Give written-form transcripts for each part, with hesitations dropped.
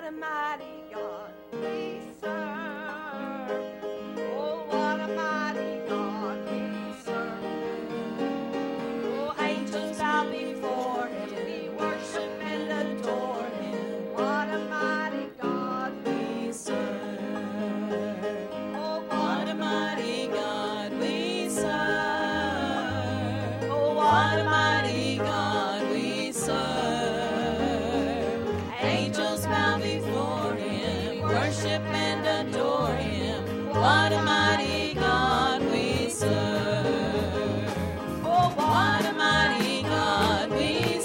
a mighty God we serve. Oh, what a mighty God we serve. Oh, angels bow before him, we worship and adore him. What a mighty God we serve. Oh, what a mighty God we serve. Oh, what a mighty God we serve. Angels bow before him, worship and adore him. What a mighty God we serve. Oh, what a mighty God we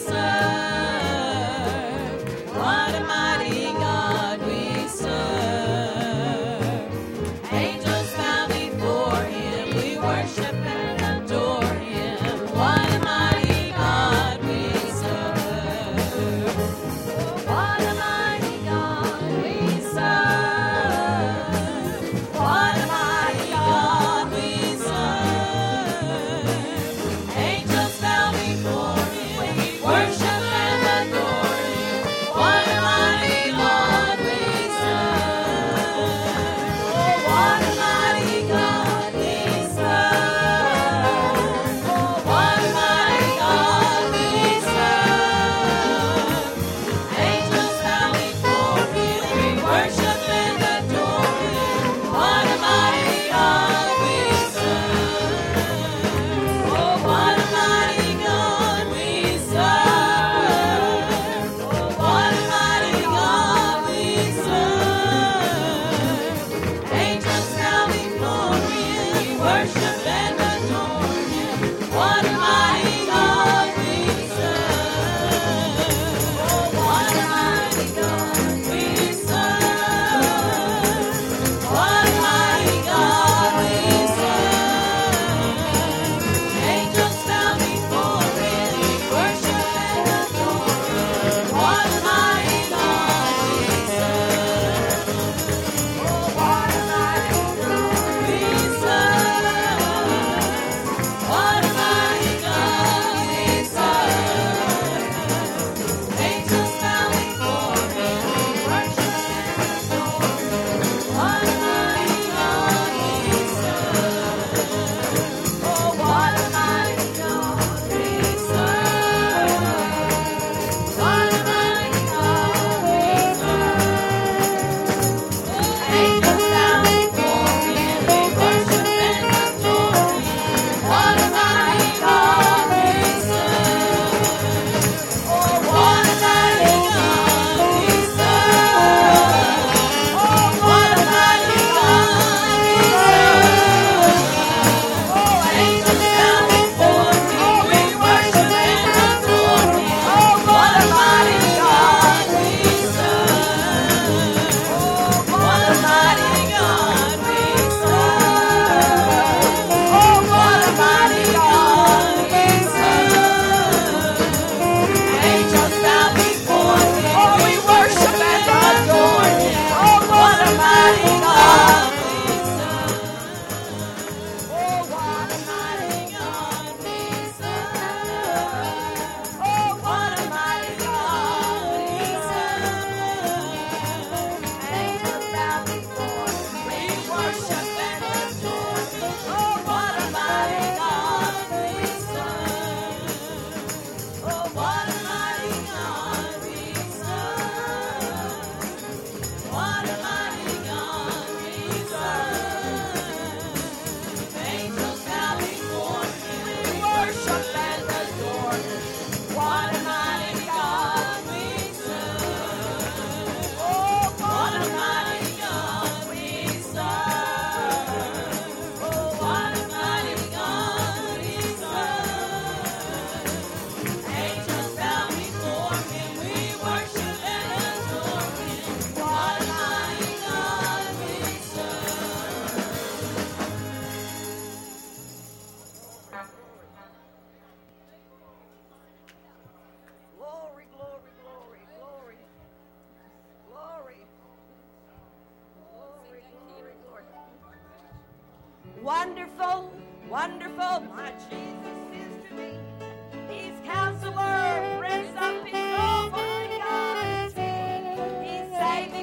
serve. What a mighty God we serve. Angels bow before him, we worship and adore him. What a mighty God we serve. What a mighty God we serve. What a mighty God we serve. Angels bow before him, we worship and adore him. What a mighty God we serve. Oh, what a mighty God we serve. Oh, what a mighty God we serve. Angels bow before him, we worship and adore him. What a mighty God we serve. Oh, what a mighty God we serve. Oh, what a mighty God we serve. Angels bow before him, we worship and adore him. What a mighty God we serve. Oh, what a mighty God we serve. What a mighty God we serve. Angels bow before him, we worship and adore him. What a mighty God we serve. Oh, what a mighty God we serve. What a mighty God we serve. Angels bow before him, we worship and adore him. What a mighty God we serve. Oh, what a mighty God we serve. What a mighty God we serve. Angels bow before him, we worship and adore him. What a mighty God we serve. Oh, what a mighty God we serve. Oh, what a mighty God we serve. Oh, angels bow before him, we worship and adore him. Oh, what a mighty God we serve. Oh, what a mighty God we serve. Oh, what a mighty God we serve. Angels bow before him, oh, we worship and adore him. Oh, what a mighty God we serve. Oh, what a mighty God we serve. Oh, what a mighty God we serve. Angels bow before him, we worship and adore him. Oh, what a mighty God we serve. Oh, what a mighty God we serve. What a mighty God we serve. Angels bow before him, we worship and adore him. What a mighty God we serve. Oh, what a mighty God we serve. Oh, what a mighty God we serve. Angels bow before him, we worship and adore him. What a mighty God we serve. Glory, glory, glory, glory, glory, glory, glory, glory. Wonderful, wonderful, my Jesus is to me. He's Counselor, Prince of Peace, oh my God. He's saving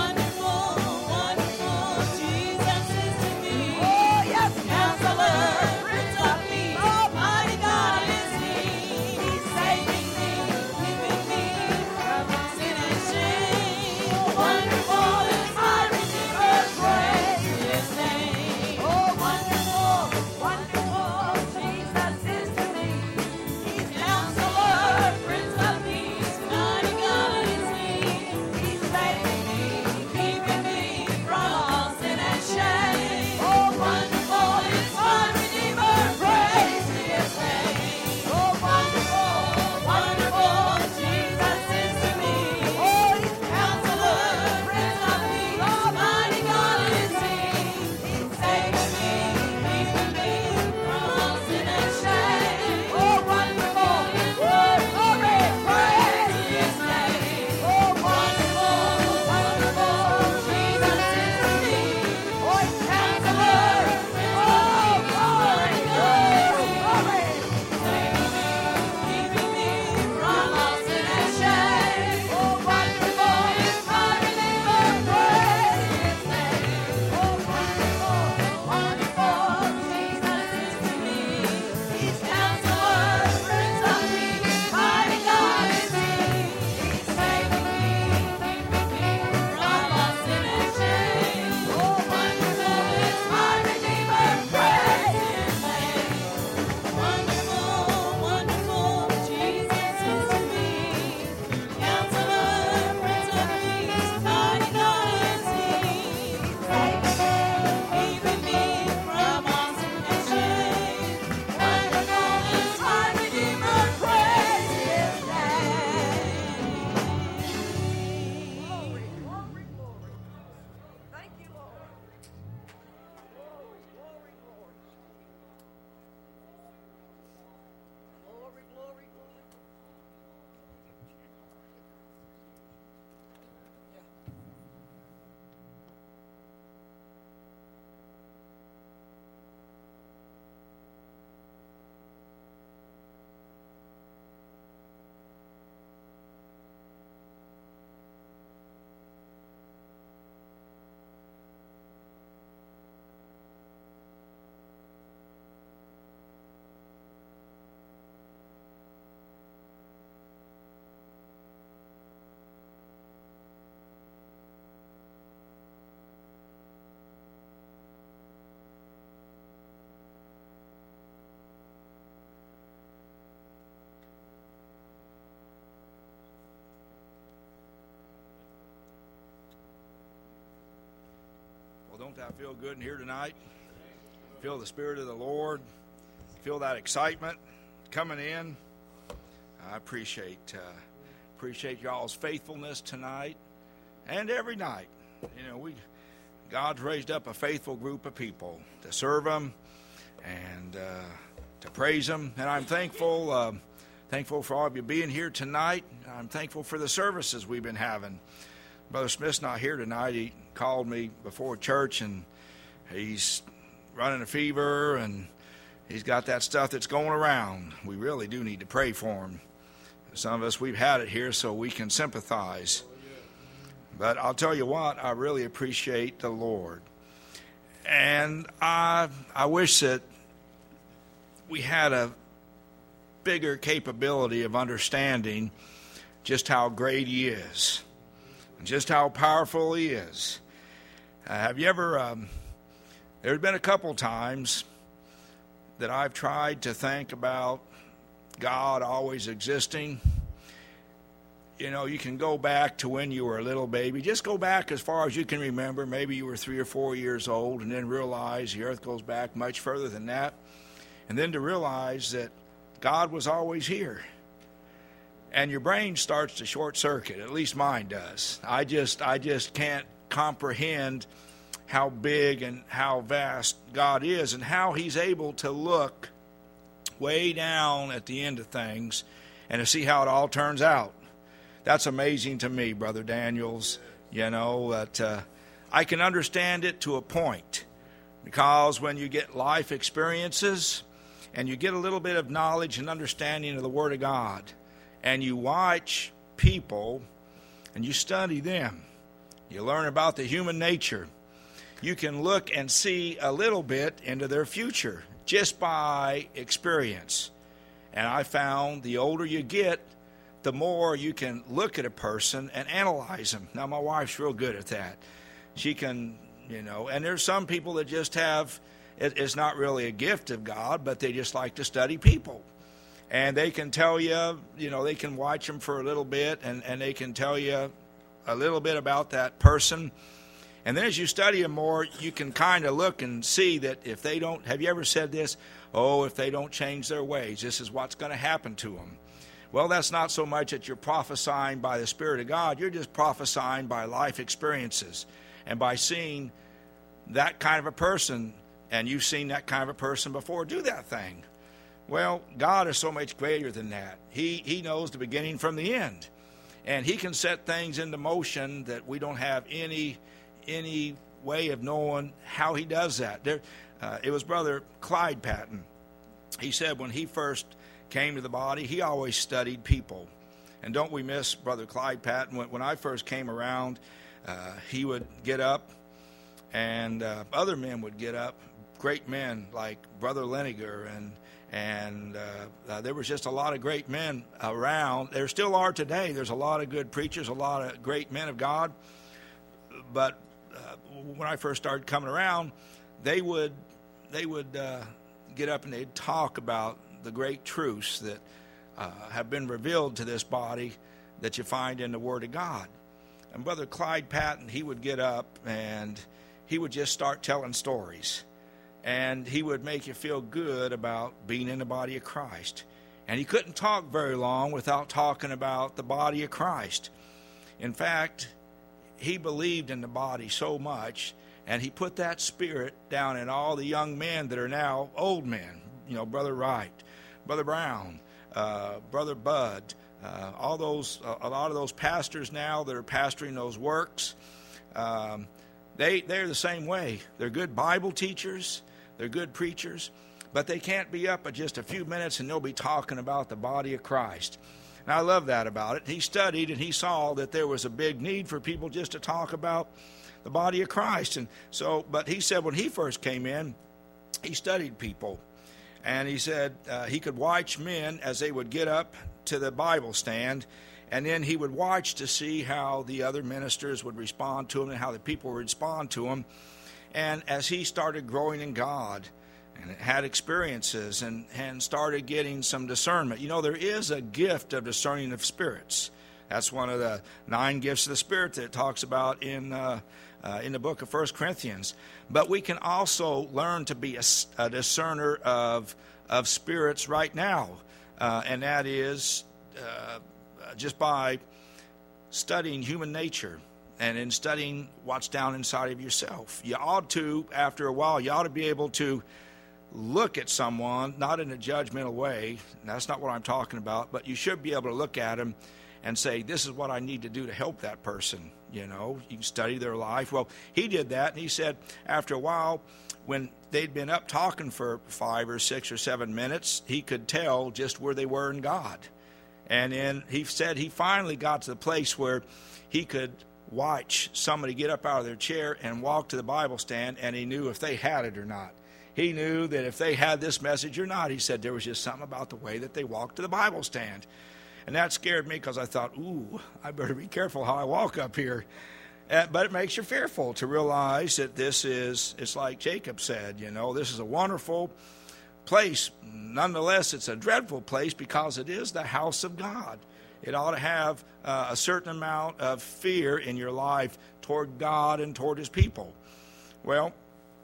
Don't that feel good in here tonight? Feel the Spirit of the Lord. Feel that excitement coming in. I appreciate y'all's faithfulness tonight and every night. You know, God's raised up a faithful group of people to serve Him and to praise Him. And I'm thankful for all of you being here tonight. I'm thankful for the services we've been having. Brother Smith's not here tonight. He called me before church, and he's running a fever, and he's got that stuff that's going around. We really do need to pray for him. Some of us, we've had it here, so we can sympathize. But I'll tell you what, I really appreciate the Lord. And I wish that we had a bigger capability of understanding just how great He is. Just how powerful He is. Have you ever, there's been a couple times that I've tried to think about God always existing. You know, you can go back to when you were a little baby. Just go back as far as you can remember. Maybe you were 3 or 4 years old, and then realize the earth goes back much further than that. And then to realize that God was always here. And your brain starts to short circuit. At least mine does. I just can't comprehend how big and how vast God is and how He's able to look way down at the end of things and to see how it all turns out. That's amazing to me, Brother Daniels. You know, that I can understand it to a point, because when you get life experiences and you get a little bit of knowledge and understanding of the Word of God, and you watch people and you study them, You learn about the human nature. You can look and see a little bit into their future just by experience. And I found the older you get, the more you can look at a person and analyze them. Now, my wife's real good at that. She can, and there's some people that just have, it's not really a gift of God, but they just like to study people. And they can tell you, they can watch them for a little bit, and they can tell you a little bit about that person. And then as you study them more, you can kind of look and see that if they don't, have you ever said this? Oh, if they don't change their ways, this is what's going to happen to them. Well, that's not so much that you're prophesying by the Spirit of God. You're just prophesying by life experiences and by seeing that kind of a person, and you've seen that kind of a person before do that thing. Well, God is so much greater than that. He knows the beginning from the end. And He can set things into motion that we don't have any way of knowing how He does that. It was Brother Clyde Patton. He said when he first came to the body, he always studied people. And don't we miss Brother Clyde Patton? When I first came around, he would get up, and other men would get up, great men like Brother Leniger, and there was just a lot of great men around. There still are today. There's a lot of good preachers, a lot of great men of God. But when I first started coming around, they would get up and they'd talk about the great truths that have been revealed to this body that you find in the Word of God. And Brother Clyde Patton, he would get up and he would just start telling stories. And he would make you feel good about being in the body of Christ. And he couldn't talk very long without talking about the body of Christ. In fact, he believed in the body so much, and he put that spirit down in all the young men that are now old men. Brother Wright, Brother Brown, Brother Bud, a lot of those pastors now that are pastoring those works, they're the same way. They're good Bible teachers, they're good preachers, but they can't be up at just a few minutes and they'll be talking about the body of Christ. And I love that about it. He studied and he saw that there was a big need for people just to talk about the body of Christ. And so, but he said when he first came in, he studied people. And he said he could watch men as they would get up to the Bible stand, and then he would watch to see how the other ministers would respond to him and how the people would respond to him. And as he started growing in God and had experiences and started getting some discernment, there is a gift of discerning of spirits. That's one of the 9 gifts of the Spirit that it talks about in the book of 1 Corinthians. But we can also learn to be a discerner of spirits right now. And that is just by studying human nature and in studying what's down inside of yourself. You ought to, after a while, you ought to be able to look at someone, not in a judgmental way. That's not what I'm talking about. But you should be able to look at them and say, this is what I need to do to help that person. You can study their life. Well, he did that, and he said after a while, when they'd been up talking for 5 or 6 or 7 minutes, he could tell just where they were in God. And then he said he finally got to the place where he could watch somebody get up out of their chair and walk to the Bible stand, and he knew if they had it or not. He knew that if they had this message or not. He said there was just something about the way that they walked to the Bible stand. And that scared me because I thought, I better be careful how I walk up here. But it makes you fearful to realize that it's like Jacob said, this is a wonderful place. Nonetheless, it's a dreadful place because it is the house of God. It ought to have a certain amount of fear in your life toward God and toward His people. Well,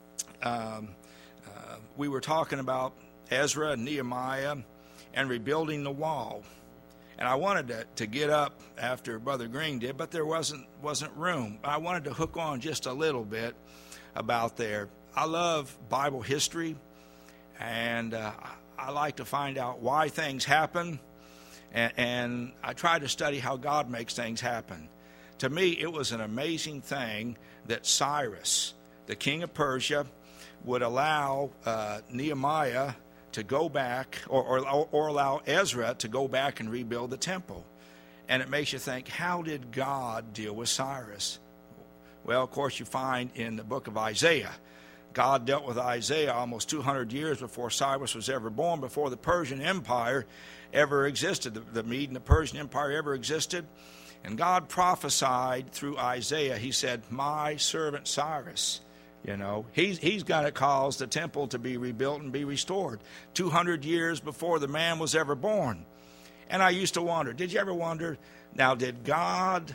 we were talking about Ezra and Nehemiah and rebuilding the wall. And I wanted to get up after Brother Green did, but there wasn't room. I wanted to hook on just a little bit about there. I love Bible history, and I like to find out why things happen, and I try to study how God makes things happen. To me, it was an amazing thing that Cyrus, the king of Persia, would allow Nehemiah to go back, or allow Ezra to go back and rebuild the temple. And it makes you think, how did God deal with Cyrus? Well, of course, you find in the book of Isaiah, God dealt with Isaiah almost 200 years before Cyrus was ever born, before the Persian Empire ever existed, the Mede and the Persian Empire ever existed. And God prophesied through Isaiah. He said, my servant Cyrus, he's going to cause the temple to be rebuilt and be restored 200 years before the man was ever born. And I used to wonder, did you ever wonder, now did God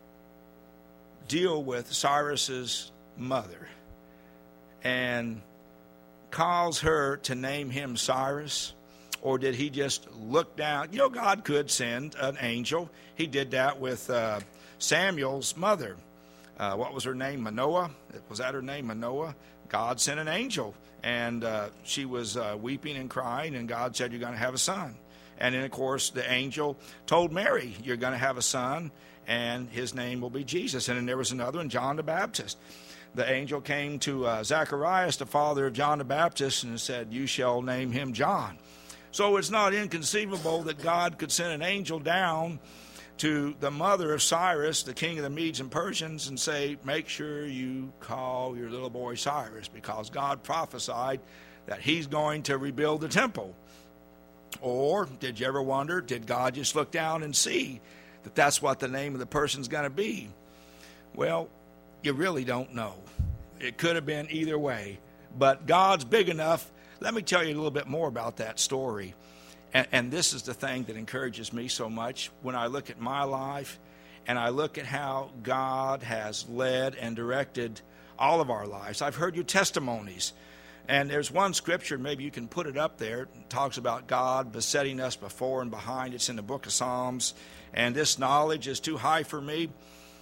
deal with Cyrus's mother and cause her to name him Cyrus? Or did he just look down? God could send an angel. He did that with Samuel's mother. What was her name? Manoah? Was that her name, Manoah? God sent an angel, and she was weeping and crying, and God said, you're going to have a son. And then, of course, the angel told Mary, you're going to have a son, and his name will be Jesus. And then there was another one, John the Baptist. The angel came to Zacharias, the father of John the Baptist, and said, you shall name him John. So it's not inconceivable that God could send an angel down to the mother of Cyrus, the king of the Medes and Persians, and say, make sure you call your little boy Cyrus, because God prophesied that he's going to rebuild the temple. Or did you ever wonder, did God just look down and see that that's what the name of the person's going to be? Well, you really don't know. It could have been either way. But God's big enough. Let me tell you a little bit more about that story. And this is the thing that encourages me so much when I look at my life and I look at how God has led and directed all of our lives. I've heard your testimonies. And there's one scripture, maybe you can put it up there, it talks about God besetting us before and behind. It's in the book of Psalms. And this knowledge is too high for me.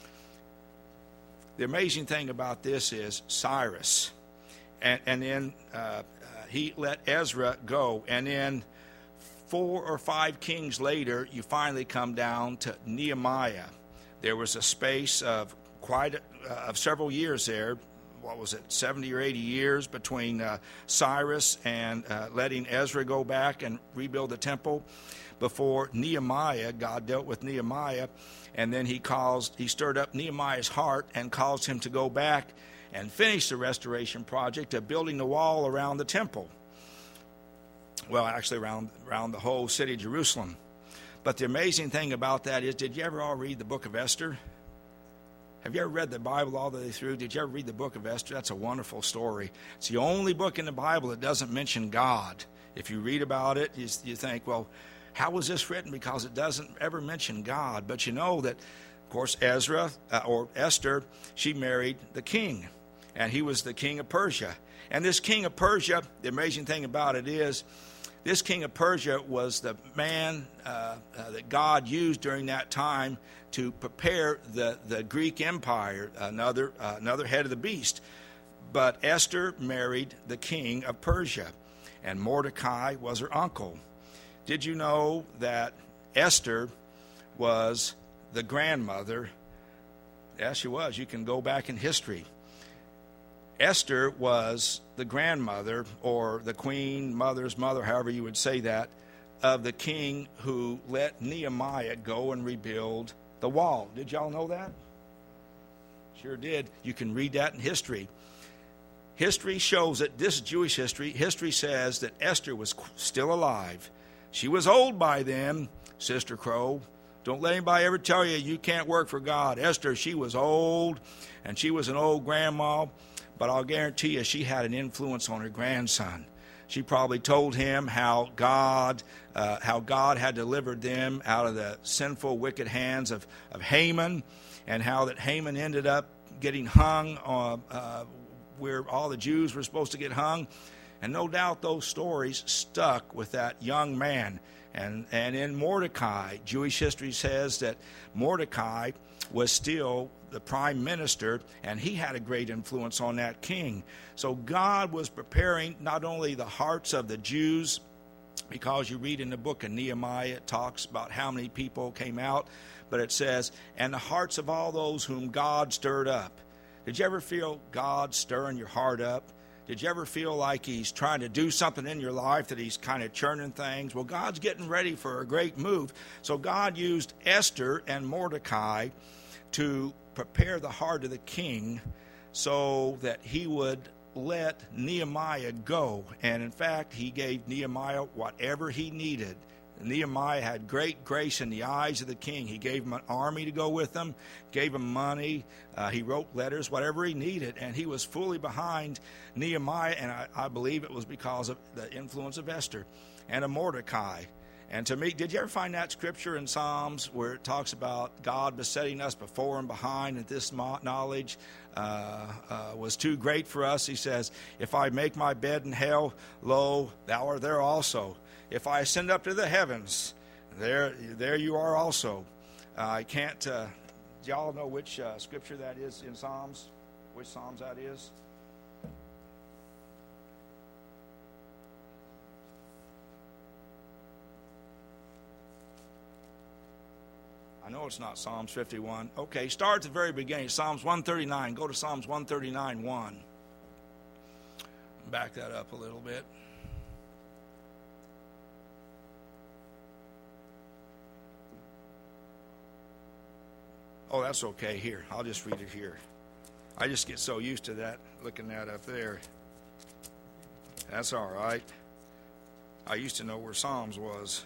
The amazing thing about this is Cyrus. And then he let Ezra go. And then 4 or 5 kings later, you finally come down to Nehemiah. There was a space of of several years there. What was it, 70 or 80 years between Cyrus and letting Ezra go back and rebuild the temple. Before Nehemiah, God dealt with Nehemiah, and then he stirred up Nehemiah's heart and caused him to go back and finish the restoration project of building the wall around the temple. Well, actually around the whole city of Jerusalem. But the amazing thing about that is, did you ever all read the book of Esther? Have you ever read the Bible all the way through? Did you ever read the book of Esther? That's a wonderful story. It's the only book in the Bible that doesn't mention God. If you read about it, you think, well, how was this written? Because it doesn't ever mention God. But you know that, of course, Esther, she married the king. And he was the king of Persia. And this king of Persia, the amazing thing about it is, this king of Persia was the man that God used during that time to prepare the Greek Empire, another head of the beast. But Esther married the king of Persia, and Mordecai was her uncle. Did you know that Esther was the grandmother? Yes, she was. You can go back in history. Esther was the grandmother, or the queen, mother's mother, however you would say that, of the king who let Nehemiah go and rebuild the wall. Did y'all know that? Sure did. You can read that in history. History shows that this is Jewish history. History says that Esther was still alive. She was old by then, Sister Crow. Don't let anybody ever tell you you can't work for God. Esther, she was old, and she was an old grandma. But I'll guarantee you she had an influence on her grandson. She probably told him how God had delivered them out of the sinful, wicked hands of Haman, and how that Haman ended up getting hung where all the Jews were supposed to get hung. And no doubt those stories stuck with that young man. And in Mordecai, Jewish history says that Mordecai was still the prime minister, and he had a great influence on that king. So God was preparing not only the hearts of the Jews, because you read in the book of Nehemiah, it talks about how many people came out, but it says, and the hearts of all those whom God stirred up. Did you ever feel God stirring your heart up? Did you ever feel like he's trying to do something in your life, that he's kind of churning things? Well, God's getting ready for a great move. So God used Esther and Mordecai to prepare the heart of the king so that he would let Nehemiah go. And in fact, he gave Nehemiah whatever he needed. Nehemiah had great grace in the eyes of the king. He gave him an army to go with him, gave him money. He wrote letters, whatever he needed, and he was fully behind Nehemiah, and I believe it was because of the influence of Esther and of Mordecai. And to me, did you ever find that scripture in Psalms where it talks about God besetting us before and behind, and this knowledge was too great for us? He says, if I make my bed in hell, lo, thou art there also. If I ascend up to the heavens, there you are also. I can't, do y'all know which scripture that is in Psalms? Which Psalms that is? I know it's not Psalms 51. Okay, start at the very beginning. Psalms 139. Go to Psalms 139:1. Back that up a little bit. Oh, that's okay. Here, I'll just read it here. I just get so used to that, looking that up there. That's all right. I used to know where Psalms was.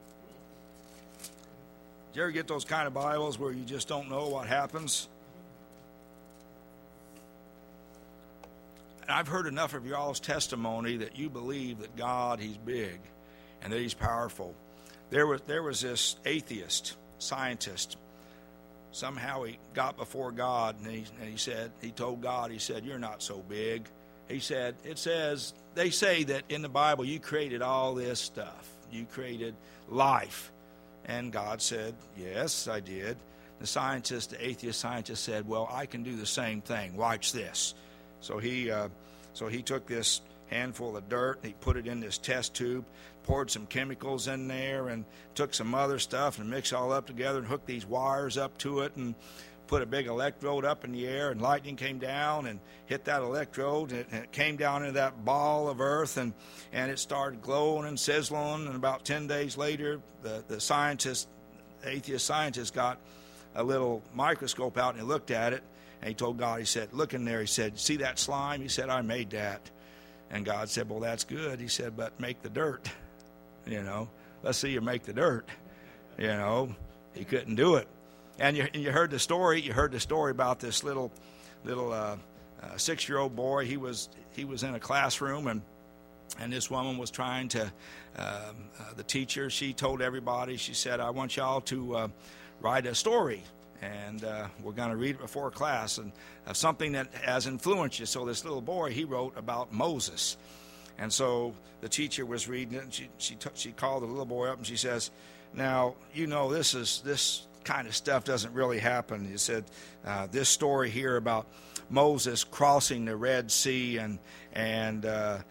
Did you ever get those kind of Bibles where you just don't know what happens? And I've heard enough of y'all's testimony that you believe that God, He's big and that He's powerful. There was this atheist scientist. Somehow he got before God and he told God, he said, you're not so big. He said, they say that in the Bible you created all this stuff. You created life. And God said, yes, I did. The atheist scientist said, well, I can do the same thing. Watch this. So he took this handful of dirt, and he put it in this test tube, poured some chemicals in there, and took some other stuff and mixed it all up together and hooked these wires up to it and put a big electrode up in the air, and lightning came down and hit that electrode, and it came down into that ball of earth, and it started glowing and sizzling. And about 10 days later, the atheist scientist got a little microscope out and he looked at it, and he told God, he said, look in there. He said, see that slime? He said, I made that. And God said, well, that's good. He said, but make the dirt. Let's see you make the dirt. He couldn't do it. And you heard the story. You heard the story about this little 6-year-old boy. He was in a classroom, and this woman was trying to. The teacher, she told everybody. She said, "I want y'all to write a story, and we're going to read it before class, and something that has influenced you." So this little boy, he wrote about Moses. And so the teacher was reading it, and she called the little boy up, and she says, now, this kind of stuff doesn't really happen. He said, this story here about Moses crossing the Red Sea and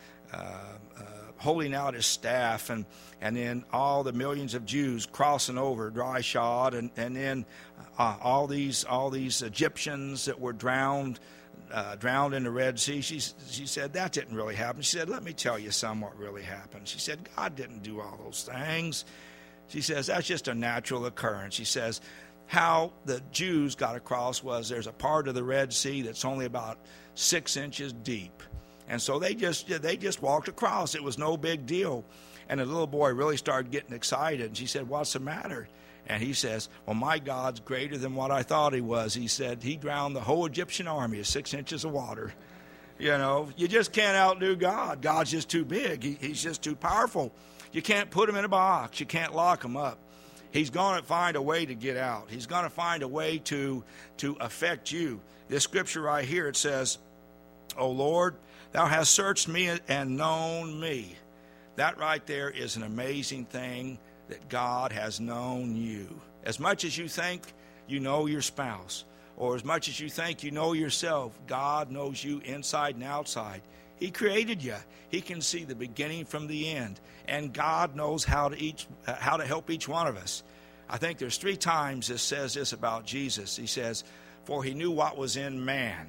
holding out his staff, and then all the millions of Jews crossing over dry shod, and then all these Egyptians that were drowned in the Red Sea. She said, that didn't really happen. She said, let me tell you what really happened. She said, God didn't do all those things. She says, that's just a natural occurrence. She says, how the Jews got across was there's a part of the Red Sea that's only about 6 inches deep. And so they just walked across. It was no big deal. And the little boy really started getting excited. And she said, what's the matter? And he says, well, my God's greater than what I thought he was. He said he drowned the whole Egyptian army in 6 inches of water. You just can't outdo God. God's just too big. He's just too powerful. You can't put him in a box. You can't lock him up. He's going to find a way to get out. He's going to find a way to affect you. This scripture right here, it says, O Lord, thou hast searched me and known me. That right there is an amazing thing, that God has known you. As much as you think you know your spouse, or as much as you think you know yourself, God knows you inside and outside. He created you. He can see the beginning from the end. And God knows how to help each one of us. I think there's 3 times it says this about Jesus. He says, for he knew what was in man,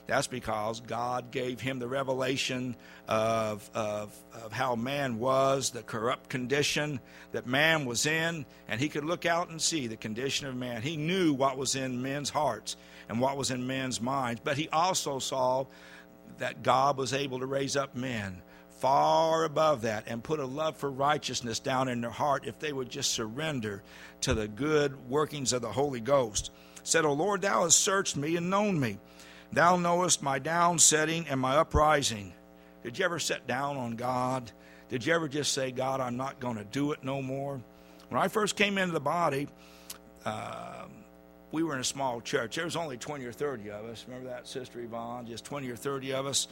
That's because God gave him the revelation of how man was, the corrupt condition that man was in, and he could look out and see the condition of man. He knew what was in men's hearts and what was in men's minds, but he also saw that God was able to raise up men far above that and put a love for righteousness down in their heart if they would just surrender to the good workings of the Holy Ghost. Said, O Lord, thou hast searched me and known me. Thou knowest my downsetting and my uprising. Did you ever sit down on God? Did you ever just say, God, I'm not going to do it no more? When I first came into the body, we were in a small church. There was only 20 or 30 of us. Remember that, Sister Yvonne? Just 20 or 30 of us.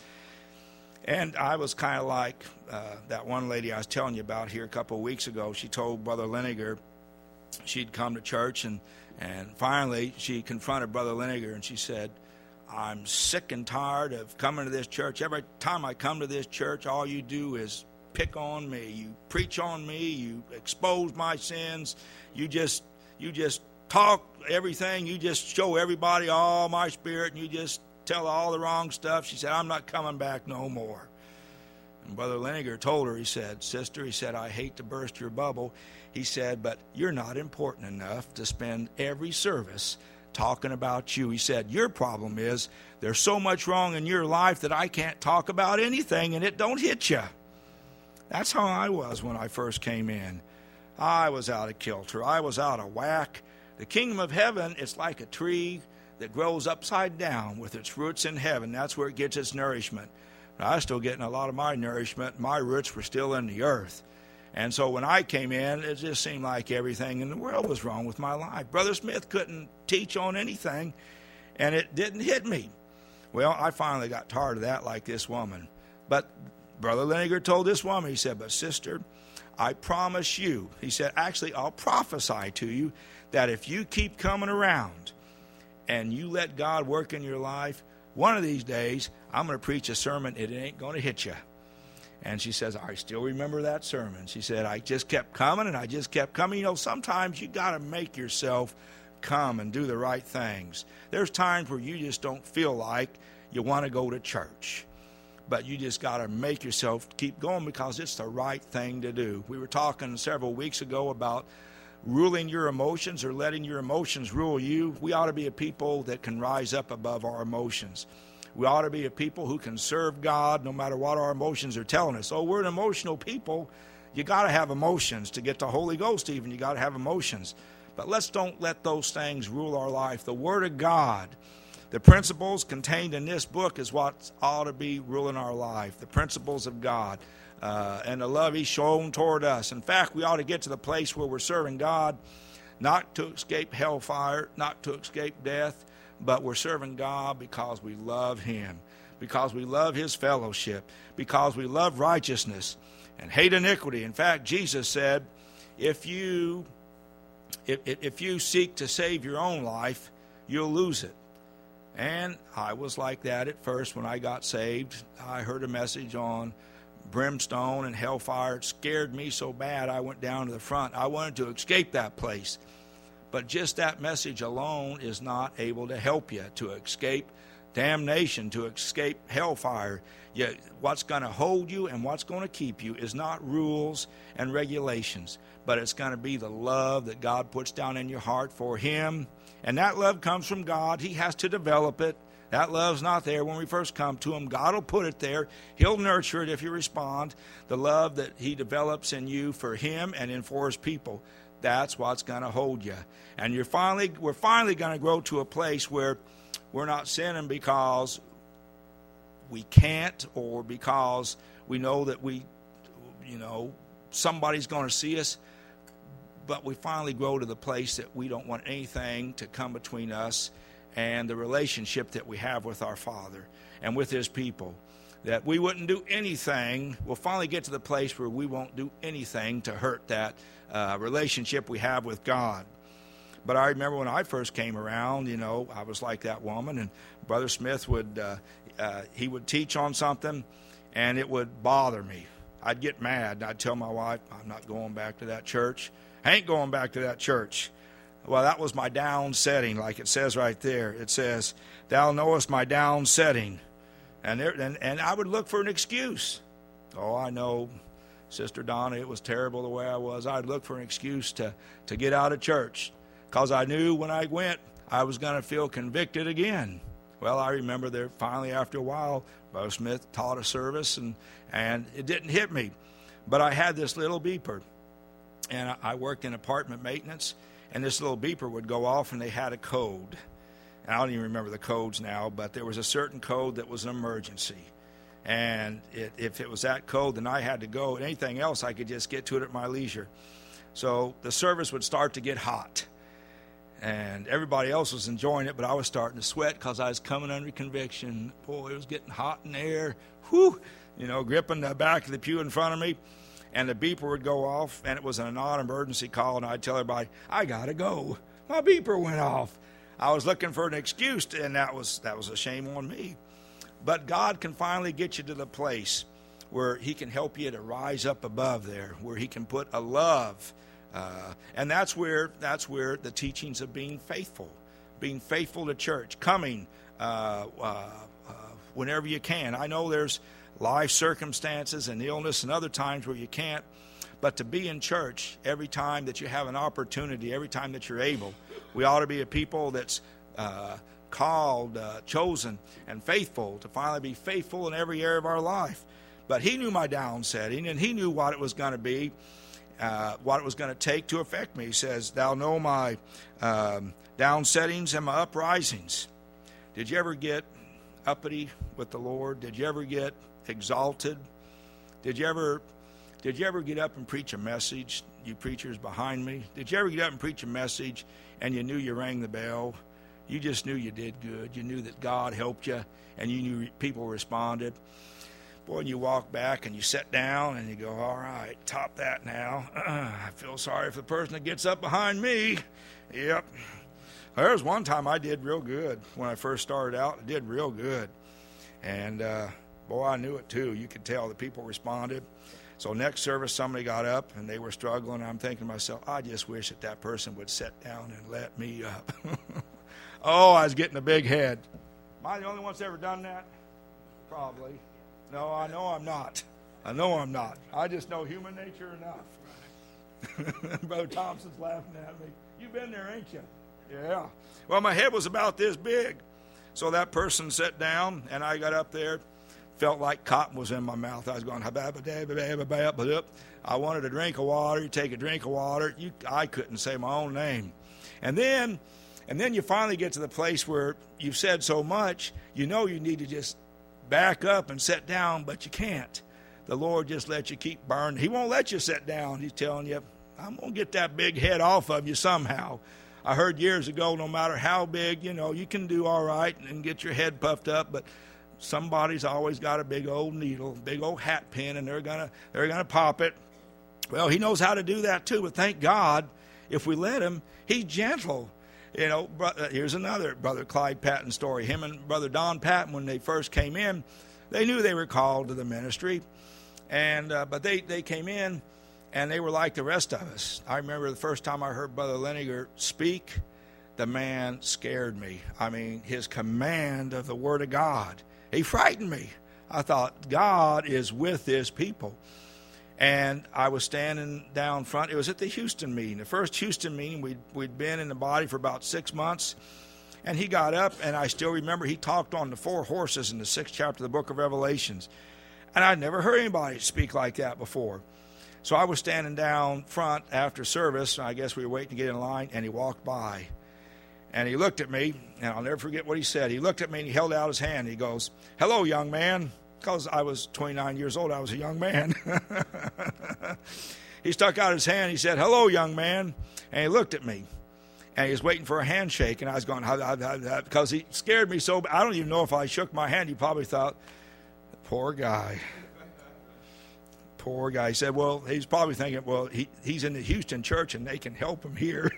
And I was kind of like that one lady I was telling you about here a couple of weeks ago. She told Brother Liniger she'd come to church, and finally she confronted Brother Liniger, and she said, I'm sick and tired of coming to this church. Every time I come to this church, all you do is pick on me. You preach on me. You expose my sins. You just talk everything. You just show everybody all my spirit, and you just tell all the wrong stuff. She said, I'm not coming back no more. And Brother Liniger told her, he said, Sister, he said, I hate to burst your bubble. He said, but you're not important enough to spend every service talking about you. He said, your problem is there's so much wrong in your life that I can't talk about anything and it don't hit you. That's how I was when I first came in. I was out of kilter. I was out of whack. The kingdom of heaven is like a tree that grows upside down with its roots in heaven. That's where it gets its nourishment. Now, I was still getting a lot of my nourishment. My roots were still in the earth. And so when I came in, it just seemed like everything in the world was wrong with my life. Brother Smith couldn't teach on anything, and it didn't hit me. Well, I finally got tired of that, like this woman. But Brother Liniger told this woman, he said, but sister, I promise you, he said, actually, I'll prophesy to you that if you keep coming around and you let God work in your life, one of these days, I'm going to preach a sermon, it ain't going to hit you. And she says, I still remember that sermon. She said, I just kept coming and I just kept coming. You know, sometimes you got to make yourself come and do the right things. There's times where you just don't feel like you want to go to church. But you just got to make yourself keep going because it's the right thing to do. We were talking several weeks ago about ruling your emotions or letting your emotions rule you. We ought to be a people that can rise up above our emotions. We ought to be a people who can serve God no matter what our emotions are telling us. Oh, we're an emotional people. You got to have emotions. To get the Holy Ghost even, you got to have emotions. But don't let those things rule our life. The Word of God, the principles contained in this book is what ought to be ruling our life. The principles of God and the love He's shown toward us. In fact, we ought to get to the place where we're serving God, not to escape hellfire, not to escape death, but we're serving God because we love Him, because we love His fellowship, because we love righteousness and hate iniquity. In fact, Jesus said, if you seek to save your own life, you'll lose it. And I was like that at first when I got saved. I heard a message on brimstone and hellfire. It scared me so bad I went down to the front. I wanted to escape that place. But just that message alone is not able to help you to escape damnation, to escape hellfire. What's going to hold you and what's going to keep you is not rules and regulations, but it's going to be the love that God puts down in your heart for Him. And that love comes from God. He has to develop it. That love's not there when we first come to Him. God will put it there. He'll nurture it if you respond. The love that He develops in you for Him and in for His people. That's what's going to hold you. And we're finally going to grow to a place where we're not sinning because we can't or because we know that somebody's going to see us. But we finally grow to the place that we don't want anything to come between us and the relationship that we have with our Father and with His people. That we wouldn't do anything. We'll finally get to the place where we won't do anything to hurt that relationship we have with God. But I remember when I first came around, I was like that woman, and Brother Smith would teach on something, and it would bother me. I'd get mad, and I'd tell my wife, I'm not going back to that church. I ain't going back to that church. Well, that was my down setting, like it says right there. It says, "Thou knowest my down setting," and I would look for an excuse. Oh, I know, Sister Donna, it was terrible the way I was. I'd look for an excuse to get out of church, because I knew when I went, I was going to feel convicted again. Well, I remember there finally, after a while, Brother Smith taught a service, and it didn't hit me. But I had this little beeper, and I worked in apartment maintenance, and this little beeper would go off, and they had a code. And I don't even remember the codes now, but there was a certain code that was an emergency. And if it was that code, then I had to go. And anything else, I could just get to it at my leisure. So the service would start to get hot. And everybody else was enjoying it, but I was starting to sweat because I was coming under conviction. Boy, it was getting hot in there. Whew! Gripping the back of the pew in front of me. And the beeper would go off, and it was a non-emergency call, and I'd tell everybody, "I got to go. My beeper went off." I was looking for an excuse, and that was a shame on me. But God can finally get you to the place where He can help you to rise up above there, where He can put a love. And that's where the teachings of being faithful to church, coming whenever you can. I know there's life circumstances and illness and other times where you can't, but to be in church every time that you have an opportunity, every time that you're able, we ought to be a people that's called, chosen, and faithful, to finally be faithful in every area of our life. But He knew my down setting, and He knew what it was going to be. What it was going to take to affect me. He says, "Thou know my down settings and my uprisings." Did you ever get uppity with the Lord? Did you ever get exalted? Did you ever get up and preach a message? You preachers behind me, did you ever get up and preach a message and you knew you rang the bell? You just knew you did good. You knew that God helped you, and you knew people responded. Boy, and you walk back and you sit down and you go, "All right, top that now. I feel sorry for the person that gets up behind me." Yep. There was one time I did real good. When I first started out, I did real good. And, boy, I knew it too. You could tell the people responded. So next service, somebody got up and they were struggling. I'm thinking to myself, I just wish that person would sit down and let me up. Oh, I was getting a big head. Am I the only one that's ever done that? Probably. No, I know I'm not. I just know human nature enough. Brother Thompson's laughing at me. You've been there, ain't you? Yeah. Well, my head was about this big. So that person sat down, and I got up there. Felt like cotton was in my mouth. I was going, I wanted a drink of water. You take a drink of water. I couldn't say my own name. And then you finally get to the place where you've said so much, you need to just back up and sit down, but you can't. The Lord just lets you keep burning. He won't let you sit down. He's telling you, "I'm going to get that big head off of you somehow." I heard years ago, no matter how big, you can do all right and get your head puffed up, but somebody's always got a big old needle, big old hat pin, and they're gonna pop it. Well, He knows how to do that too, but thank God, if we let Him, He's gentle. Here's another Brother Clyde Patton story. Him and Brother Don Patton, when they first came in, they knew they were called to the ministry, and but they came in, and they were like the rest of us. I remember the first time I heard Brother Leniger speak, the man scared me. I mean, his command of the Word of God, he frightened me. I thought, God is with His people. And I was standing down front. It was at the Houston meeting, the first Houston meeting. We'd been in the body for about 6 months. And he got up, and I still remember he talked on the 4 horses in the 6th chapter of the book of Revelations. And I'd never heard anybody speak like that before. So I was standing down front after service. I guess we were waiting to get in line, and he walked by. And he looked at me, and I'll never forget what he said. He looked at me, and he held out his hand. He goes, "Hello, young man." Because I was 29 years old, I was a young man. He stuck out his hand. He said, "Hello, young man." And he looked at me. And he was waiting for a handshake. And I was going, because he scared me so bad. I don't even know if I shook my hand. He probably thought, poor guy. Poor guy. He said, well, he's probably thinking, well, he's in the Houston church and they can help him here.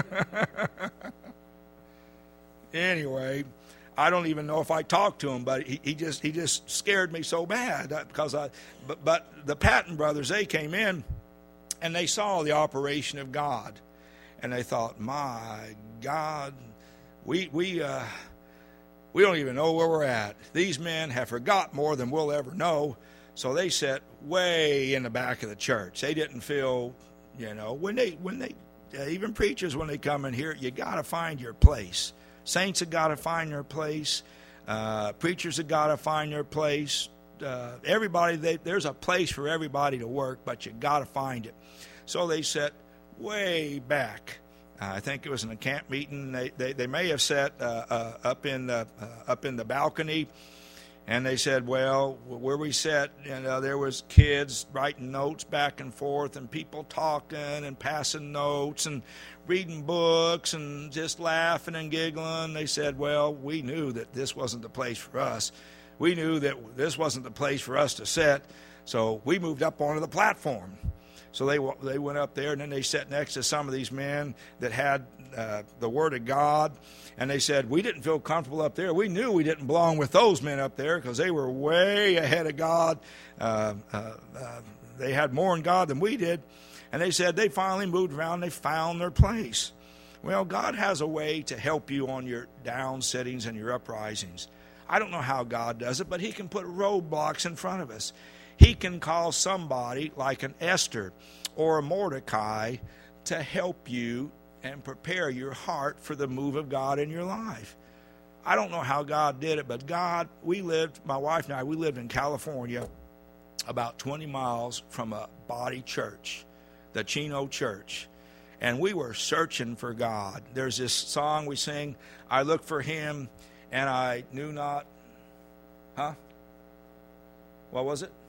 Anyway, I don't even know if I talked to him, but he just scared me so bad because but the Patton brothers, they came in and they saw the operation of God. And they thought, my God, we don't even know where we're at. These men have forgot more than we'll ever know. So they sat way in the back of the church. They didn't feel, when they even preachers, when they come in here, you got to find your place. Saints have got to find their place. Preachers have got to find their place. Everybody, there's a place for everybody to work, but you got to find it. So they sat way back. I think it was in a camp meeting. They may have sat up in the balcony, and they said, well, where we sat, there was kids writing notes back and forth, and people talking and passing notes and reading books and just laughing and giggling. They said, well, we knew that this wasn't the place for us. We knew that this wasn't the place for us to sit, so we moved up onto the platform. So they went up there, and then they sat next to some of these men that had the Word of God, and they said, we didn't feel comfortable up there. We knew we didn't belong with those men up there because they were way ahead of God. They had more in God than we did. And they said they finally moved around. They found their place. Well, God has a way to help you on your down sittings and your uprisings. I don't know how God does it, but He can put roadblocks in front of us. He can call somebody like an Esther or a Mordecai to help you and prepare your heart for the move of God in your life. I don't know how God did it, but God, my wife and I, we lived in California about 20 miles from a body church, the Chino Church. And we were searching for God. There's this song we sing, I looked for Him and I knew not. What was it?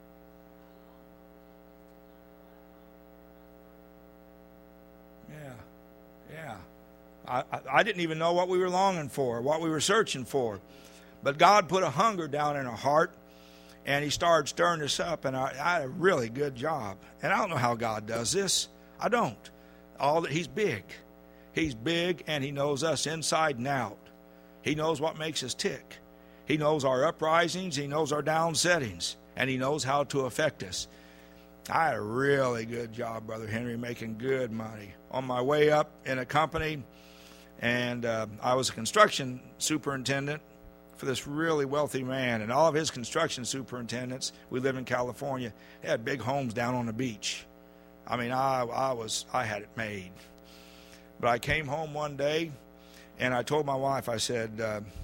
Yeah. I didn't even know what we were longing for, what we were searching for. But God put a hunger down in our heart, and He started stirring us up, and I had a really good job. And I don't know how God does this. I don't. He's big. He's big, and He knows us inside and out. He knows what makes us tick. He knows our uprisings. He knows our down settings, and He knows how to affect us. I had a really good job, Brother Henry, making good money. On my way up in a company, and I was a construction superintendent for this really wealthy man. And all of his construction superintendents, we live in California, they had big homes down on the beach. I mean, I had it made. But I came home one day, and I told my wife, I said,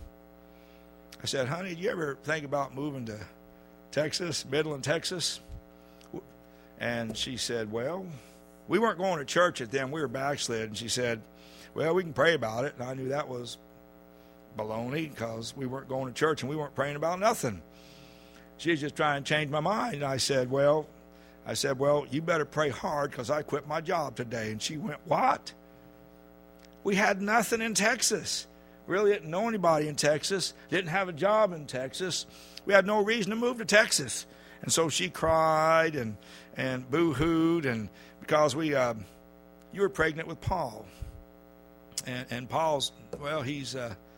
honey, did you ever think about moving to Texas, Midland, Texas? And she said, well, we weren't going to church at them. We were backslid. And she said, well, we can pray about it. And I knew that was baloney because we weren't going to church and we weren't praying about nothing. She was just trying to change my mind. And I said, well, you better pray hard because I quit my job today. And she went, what? We had nothing in Texas. Really didn't know anybody in Texas. Didn't have a job in Texas. We had no reason to move to Texas. And so she cried and boo-hooed, and because you were pregnant with Paul. And Paul's, well, he's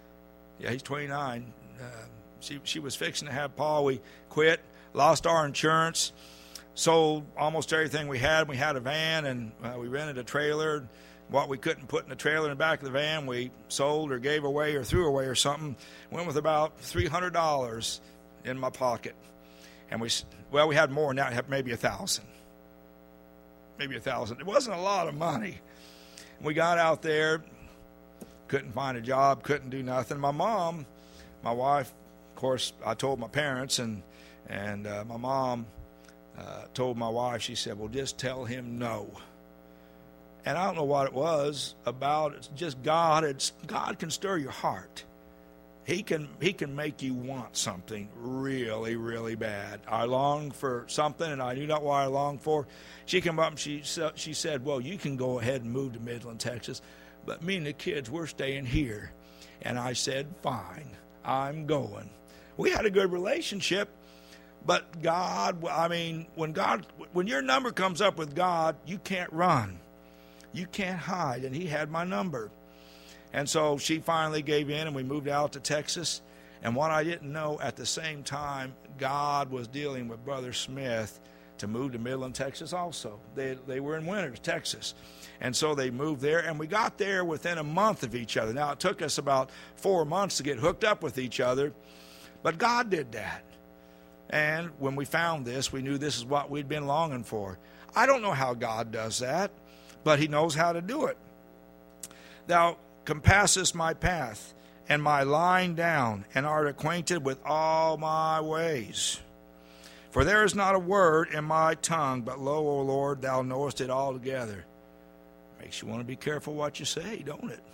29. She was fixing to have Paul. We quit, lost our insurance, sold almost everything we had. We had a van, and we rented a trailer. What we couldn't put in the trailer in the back of the van, we sold or gave away or threw away or something. Went with about $300 in my pocket. And we had more than that, maybe $1,000. Maybe $1,000. It wasn't a lot of money. We got out there, couldn't find a job, couldn't do nothing. My wife, of course, I told my parents, and my mom told my wife, she said, well, just tell him no. And I don't know what it was about. It's just God. God can stir your heart. He can make you want something really, really bad. I longed for something, and I knew not what I longed for. She came up and she said, well, you can go ahead and move to Midland, Texas, but me and the kids, we're staying here. And I said, fine, I'm going. We had a good relationship, but God, I mean, when your number comes up with God, you can't run. You can't hide, and He had my number. And so she finally gave in, and we moved out to Texas. And what I didn't know, at the same time, God was dealing with Brother Smith to move to Midland, Texas also. They were in Winters, Texas. And so they moved there, and we got there within a month of each other. Now, it took us about 4 months to get hooked up with each other, but God did that. And when we found this, we knew this is what we'd been longing for. I don't know how God does that, but he knows how to do it. Thou compassest my path and my lying down, and art acquainted with all my ways. For there is not a word in my tongue, but lo, O Lord, thou knowest it altogether. Makes you want to be careful what you say, don't it?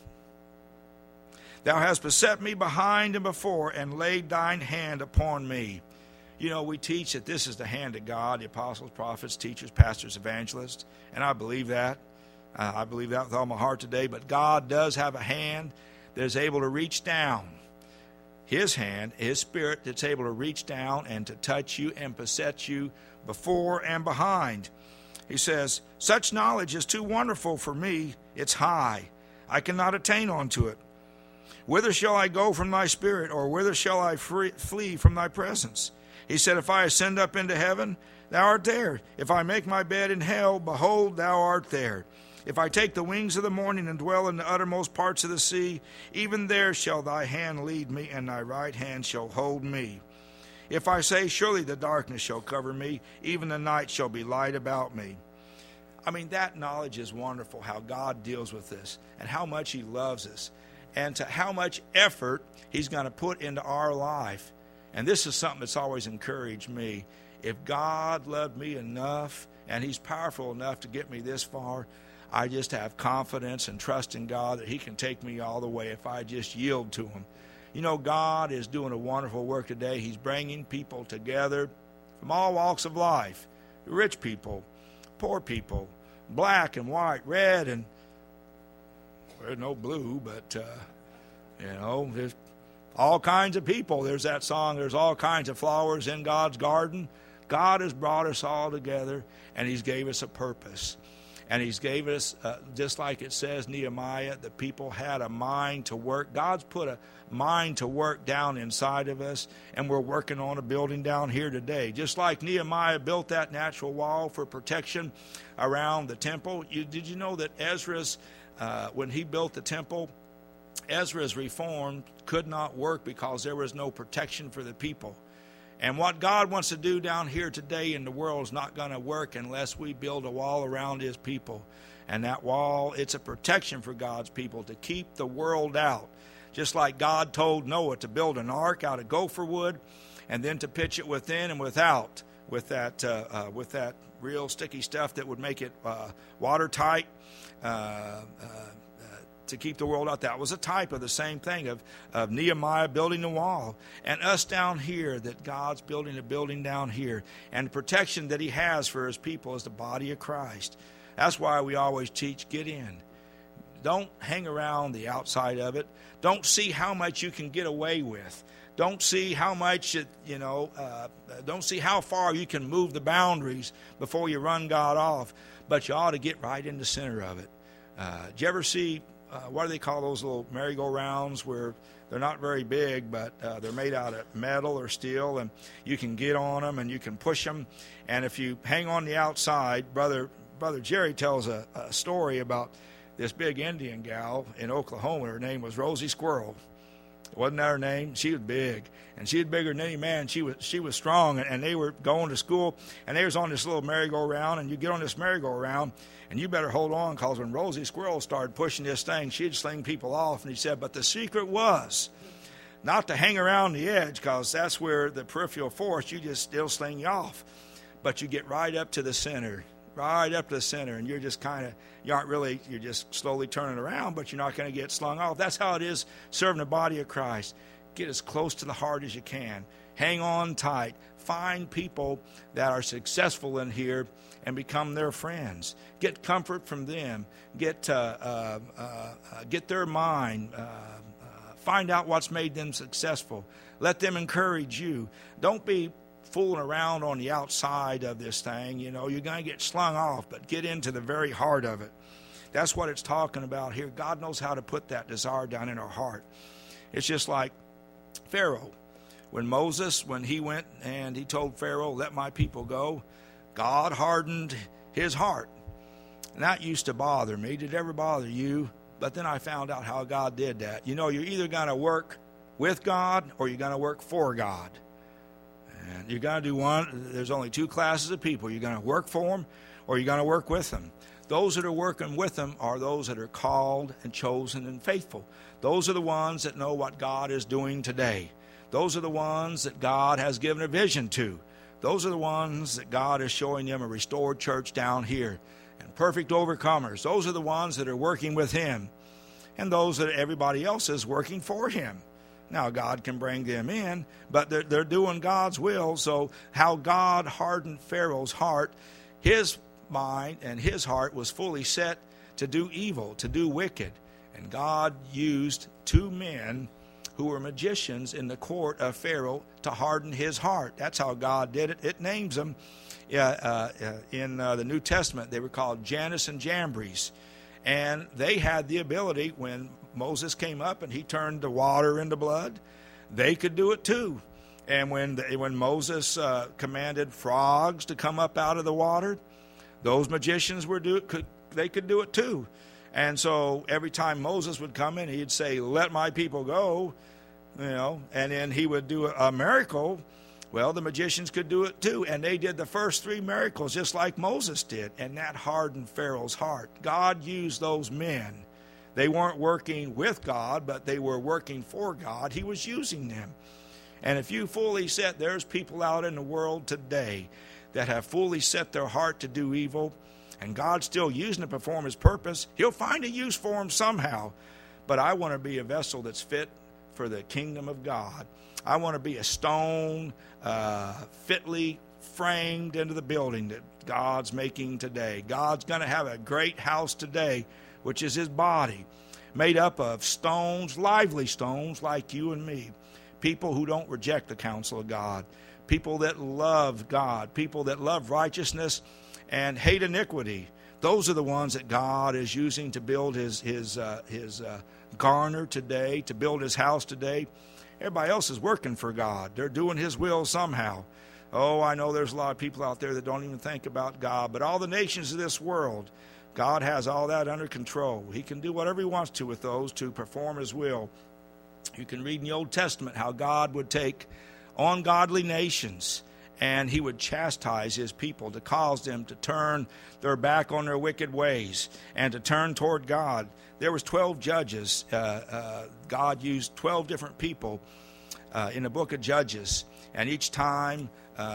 Thou hast beset me behind and before, and laid thine hand upon me. You know, we teach that this is the hand of God, the apostles, prophets, teachers, pastors, evangelists, and I believe that. I believe that with all my heart today, but God does have a hand that is able to reach down. His hand, his spirit, that's able to reach down and to touch you and beset you before and behind. He says, such knowledge is too wonderful for me. It's high. I cannot attain unto it. Whither shall I go from thy spirit, or whither shall I flee from thy presence? He said, if I ascend up into heaven, thou art there. If I make my bed in hell, behold, thou art there. If I take the wings of the morning and dwell in the uttermost parts of the sea, even there shall thy hand lead me, and thy right hand shall hold me. If I say, surely the darkness shall cover me, even the night shall be light about me. I mean, that knowledge is wonderful, how God deals with this, and how much he loves us, and to how much effort he's going to put into our life. And this is something that's always encouraged me. If God loved me enough, and he's powerful enough to get me this far, I just have confidence and trust in God that he can take me all the way if I just yield to him. You know, God is doing a wonderful work today. He's bringing people together from all walks of life. Rich people, poor people, black and white, red and, well, no blue, but, there's all kinds of people. There's that song, there's all kinds of flowers in God's garden. God has brought us all together, and he's gave us a purpose. And he's gave us, just like it says, Nehemiah, the people had a mind to work. God's put a mind to work down inside of us, and we're working on a building down here today. Just like Nehemiah built that natural wall for protection around the temple. Did you know that Ezra's, when he built the temple, Ezra's reform could not work because there was no protection for the people. And what God wants to do down here today in the world is not going to work unless we build a wall around his people. And that wall, it's a protection for God's people to keep the world out. Just like God told Noah to build an ark out of gopher wood and then to pitch it within and without with that real sticky stuff that would make it watertight. To keep the world out. That was a type of the same thing of Nehemiah building the wall. And us down here, that God's building a building down here. And the protection that he has for his people is the body of Christ. That's why we always teach, get in. Don't hang around the outside of it. Don't see how much you can get away with. Don't see how much, don't see how far you can move the boundaries before you run God off. But you ought to get right in the center of it. Did you ever see... what do they call those little merry-go-rounds where they're not very big, but they're made out of metal or steel, and you can get on them and you can push them. And if you hang on the outside, Brother Jerry tells a story about this big Indian gal in Oklahoma. Her name was Rosie Squirrel. Wasn't that her name? She was big, and she was bigger than any man. She was strong, and they were going to school, and they was on this little merry-go-round, and you get on this merry-go-round, and you better hold on, because when Rosie Squirrel started pushing this thing, she'd sling people off. And he said, but the secret was not to hang around the edge, because that's where the peripheral force, it'll sling you off. But you get right up to the center, and you're just you're just slowly turning around, but you're not going to get slung off. That's how it is serving the body of Christ. Get as close to the heart as you can. Hang on tight. Find people that are successful in here and become their friends. Get comfort from them. Get their mind. Find out what's made them successful. Let them encourage you. Don't be fooling around on the outside of this thing. You're going to get slung off, but get into the very heart of it. That's what it's talking about here. God knows how to put that desire down in our heart. It's just like Pharaoh. When he went and he told Pharaoh, let my people go, God hardened his heart. And that used to bother me. Did it ever bother you? But then I found out how God did that. You know, you're either going to work with God or you're going to work for God. And you're going to do one. There's only two classes of people. You're going to work for them or you're going to work with them. Those that are working with them are those that are called and chosen and faithful. Those are the ones that know what God is doing today. Those are the ones that God has given a vision to. Those are the ones that God is showing them a restored church down here. And perfect overcomers. Those are the ones that are working with him. And those that everybody else is working for him. Now, God can bring them in, but they're doing God's will. So how God hardened Pharaoh's heart, his mind and his heart was fully set to do evil, to do wicked. And God used two men who were magicians in the court of Pharaoh to harden his heart. That's how God did it. It names them in the New Testament. They were called Jannes and Jambres. And they had the ability, when Moses came up and he turned the water into blood, they could do it too. And when Moses commanded frogs to come up out of the water, those magicians could do it too. And so every time Moses would come in, he'd say, "Let my people go," and then he would do a miracle. Well, the magicians could do it too, and they did the first three miracles just like Moses did, and that hardened Pharaoh's heart. God used those men. They weren't working with God, but they were working for God. He was using them. And if you fully set, there's people out in the world today that have fully set their heart to do evil, and God's still using to perform his purpose. He'll find a use for them somehow. But I want to be a vessel that's fit for the kingdom of God. I want to be a stone fitly framed into the building that God's making today. God's going to have a great house today, which is his body, made up of stones, lively stones like you and me, people who don't reject the counsel of God, people that love God, people that love righteousness and hate iniquity. Those are the ones that God is using to build his garner today, to build his house today. Everybody else is working for God. They're doing his will somehow. Oh, I know there's a lot of people out there that don't even think about God, but all the nations of this world, God has all that under control. He can do whatever he wants to with those to perform his will. You can read in the Old Testament how God would take ungodly nations and he would chastise his people to cause them to turn their back on their wicked ways and to turn toward God. There was 12 judges. God used 12 different people in the book of Judges. And each time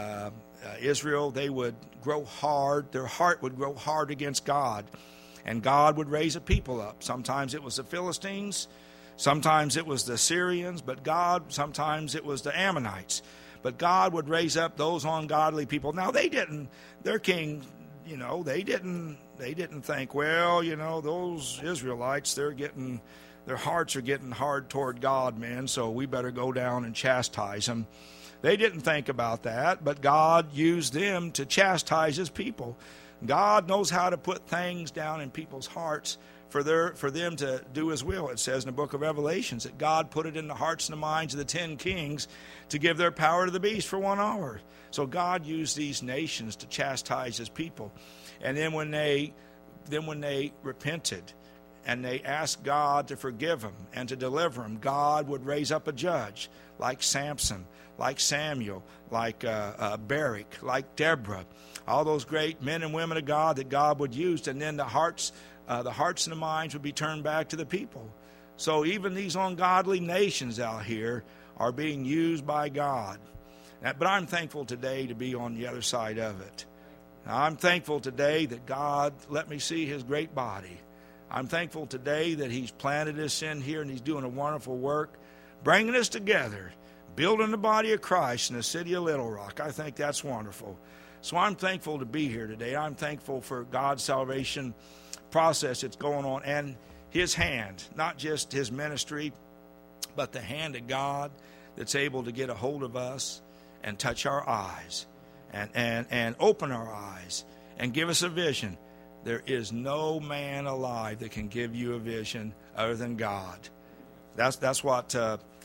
Israel, they would grow hard. Their heart would grow hard against God. And God would raise a people up. Sometimes it was the Philistines. Sometimes it was the Syrians. But sometimes it was the Ammonites. But God would raise up those ungodly people. Now, their king, they didn't think, well, those Israelites, their hearts are getting hard toward God, man, so we better go down and chastise them. They didn't think about that, but God used them to chastise his people. God knows how to put things down in people's hearts for them to do his will. It says in the book of Revelations that God put it in the hearts and the minds of the 10 kings to give their power to the beast for 1 hour. So God used these nations to chastise his people. And then when they repented and they asked God to forgive them and to deliver them, God would raise up a judge like Samson, like Samuel, like Barak, like Deborah, all those great men and women of God that God would use, and then the hearts and the minds would be turned back to the people. So even these ungodly nations out here are being used by God. But I'm thankful today to be on the other side of it. I'm thankful today that God let me see his great body. I'm thankful today that he's planted us in here and he's doing a wonderful work, bringing us together, building the body of Christ in the city of Little Rock. I think that's wonderful. So I'm thankful to be here today. I'm thankful for God's salvation process that's going on and his hand, not just his ministry, but the hand of God that's able to get a hold of us and touch our eyes and open our eyes and give us a vision. There is no man alive that can give you a vision other than God. That's what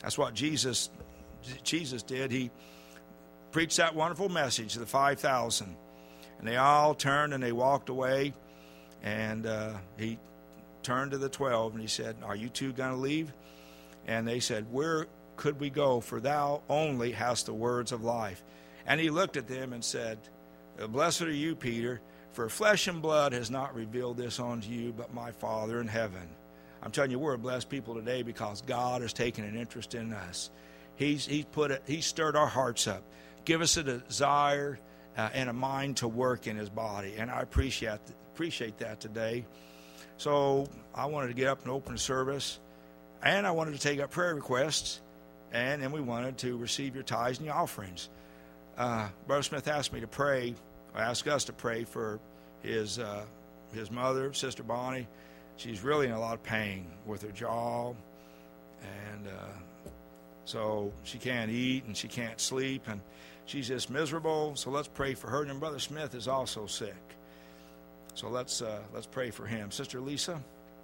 Jesus did. He preached that wonderful message to the 5,000. And they all turned and they walked away. And he turned to the 12 and he said, "Are you two going to leave?" And they said, "Where could we go? For thou only hast the words of life." And he looked at them and said, "Blessed are you, Peter, for flesh and blood has not revealed this unto you, but my Father in heaven." I'm telling you, we're a blessed people today because God has taken an interest in us. He's stirred our hearts up, give us a desire and a mind to work in His body, and I appreciate that today. So I wanted to get up and open the service, and I wanted to take up prayer requests, and then we wanted to receive your tithes and your offerings. Brother Smith asked me to pray, or asked us to pray for his mother, Sister Bonnie. She's really in a lot of pain with her jaw, and so she can't eat and she can't sleep, and she's just miserable. So let's pray for her. And then Brother Smith is also sick, so let's pray for him. Sister Lisa.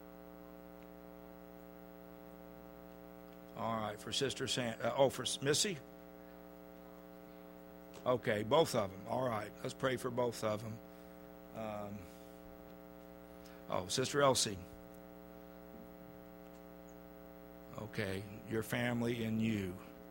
All right, for Sister for Missy. Okay, both of them. All right, let's pray for both of them. Sister Elsie. Okay, your family and you.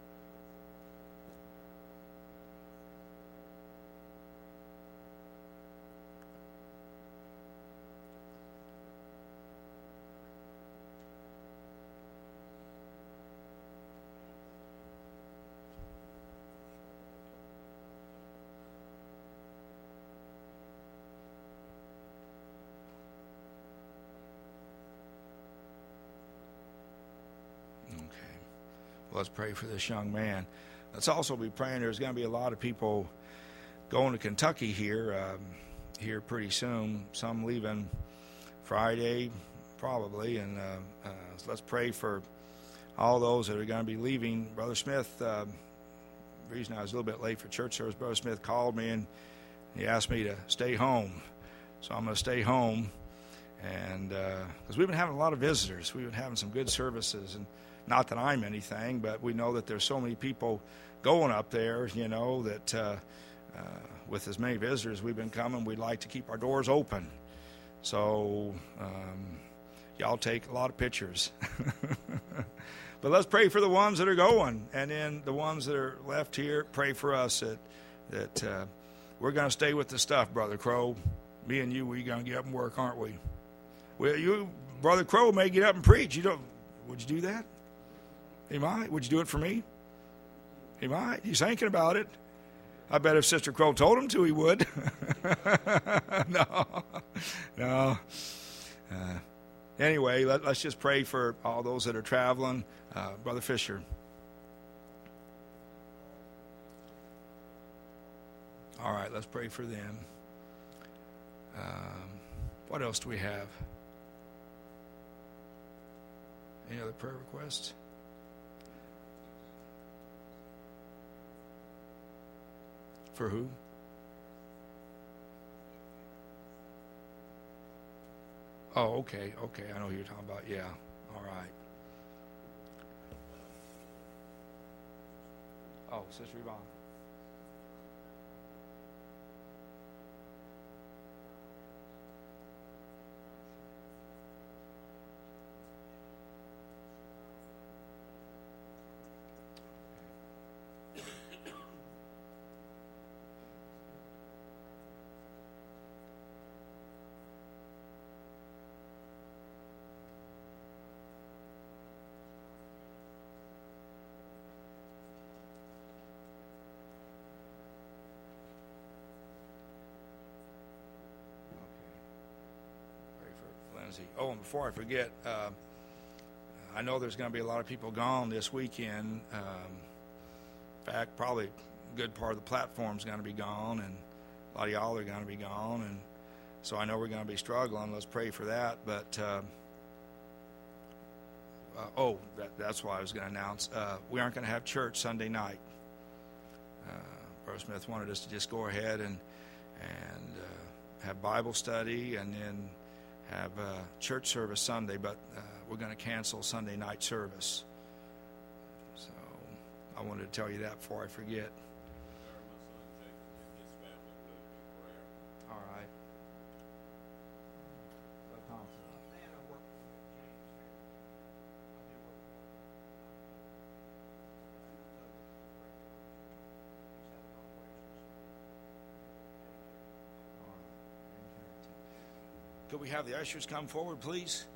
Let's pray for this young man. Let's also be praying. There's going to be a lot of people going to Kentucky here pretty soon. Some leaving Friday, probably. And so let's pray for all those that are going to be leaving. Brother Smith, the reason I was a little bit late for church service, Brother Smith called me and he asked me to stay home. So I'm going to stay home. And because we've been having a lot of visitors. We've been having some good services. And not that I'm anything, but we know that there's so many people going up there, that with as many visitors we've been coming, we'd like to keep our doors open. So y'all take a lot of pictures. But let's pray for the ones that are going. And then the ones that are left here, pray for us that we're going to stay with the stuff, Brother Crow. Me and you, we're going to get up and work, aren't we? Well, you, Brother Crow, may get up and preach. Would you do that? He might. Would you do it for me? He might. He's thinking about it. I bet if Sister Crow told him to, he would. No. Anyway, let's just pray for all those that are traveling. Brother Fisher. All right, let's pray for them. What else do we have? Any other prayer requests? For who? Oh, okay. I know who you're talking about. Yeah. All right. Oh, Sister Yvonne. Oh, and before I forget, I know there's going to be a lot of people gone this weekend. In fact, probably a good part of the platform's going to be gone, and a lot of y'all are going to be gone. And so I know we're going to be struggling. Let's pray for that. But, that's why I was going to announce. We aren't going to have church Sunday night. Brother Smith wanted us to just go ahead and have Bible study and then have church service Sunday, but we're going to cancel Sunday night service. So I wanted to tell you that before I forget. Could we have the ushers come forward, please?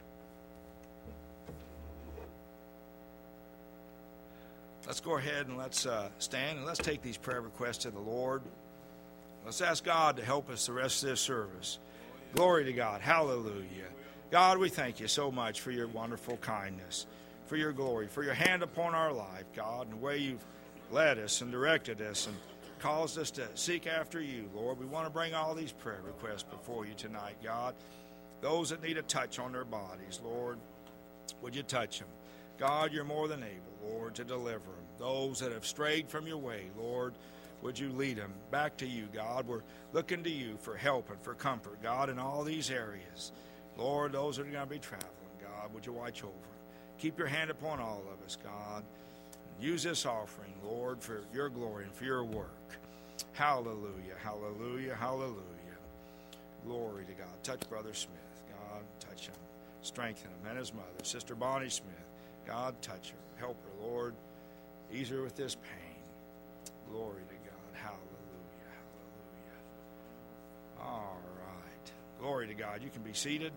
Let's go ahead and let's stand and let's take these prayer requests to the Lord. Let's ask God to help us the rest of this service. Glory to God. Hallelujah. God, we thank you so much for your wonderful kindness, for your glory, for your hand upon our life, God, and the way you've led us and directed us and caused us to seek after you, Lord. We want to bring all these prayer requests before you tonight, God. Those that need a touch on their bodies, Lord, would you touch them? God, you're more than able, Lord, to deliver them. Those that have strayed from your way, Lord, would you lead them back to you, God? We're looking to you for help and for comfort, God, in all these areas. Lord, those that are going to be traveling, God, would you watch over them? Keep your hand upon all of us, God. Use this offering, Lord, for your glory and for your work. Hallelujah, hallelujah, hallelujah. Glory to God. Touch Brother Smith. God, touch him. Strengthen him and his mother, Sister Bonnie Smith. God, touch her. Help her, Lord. Ease her with this pain. Glory to God. Hallelujah, hallelujah. All right. Glory to God. You can be seated.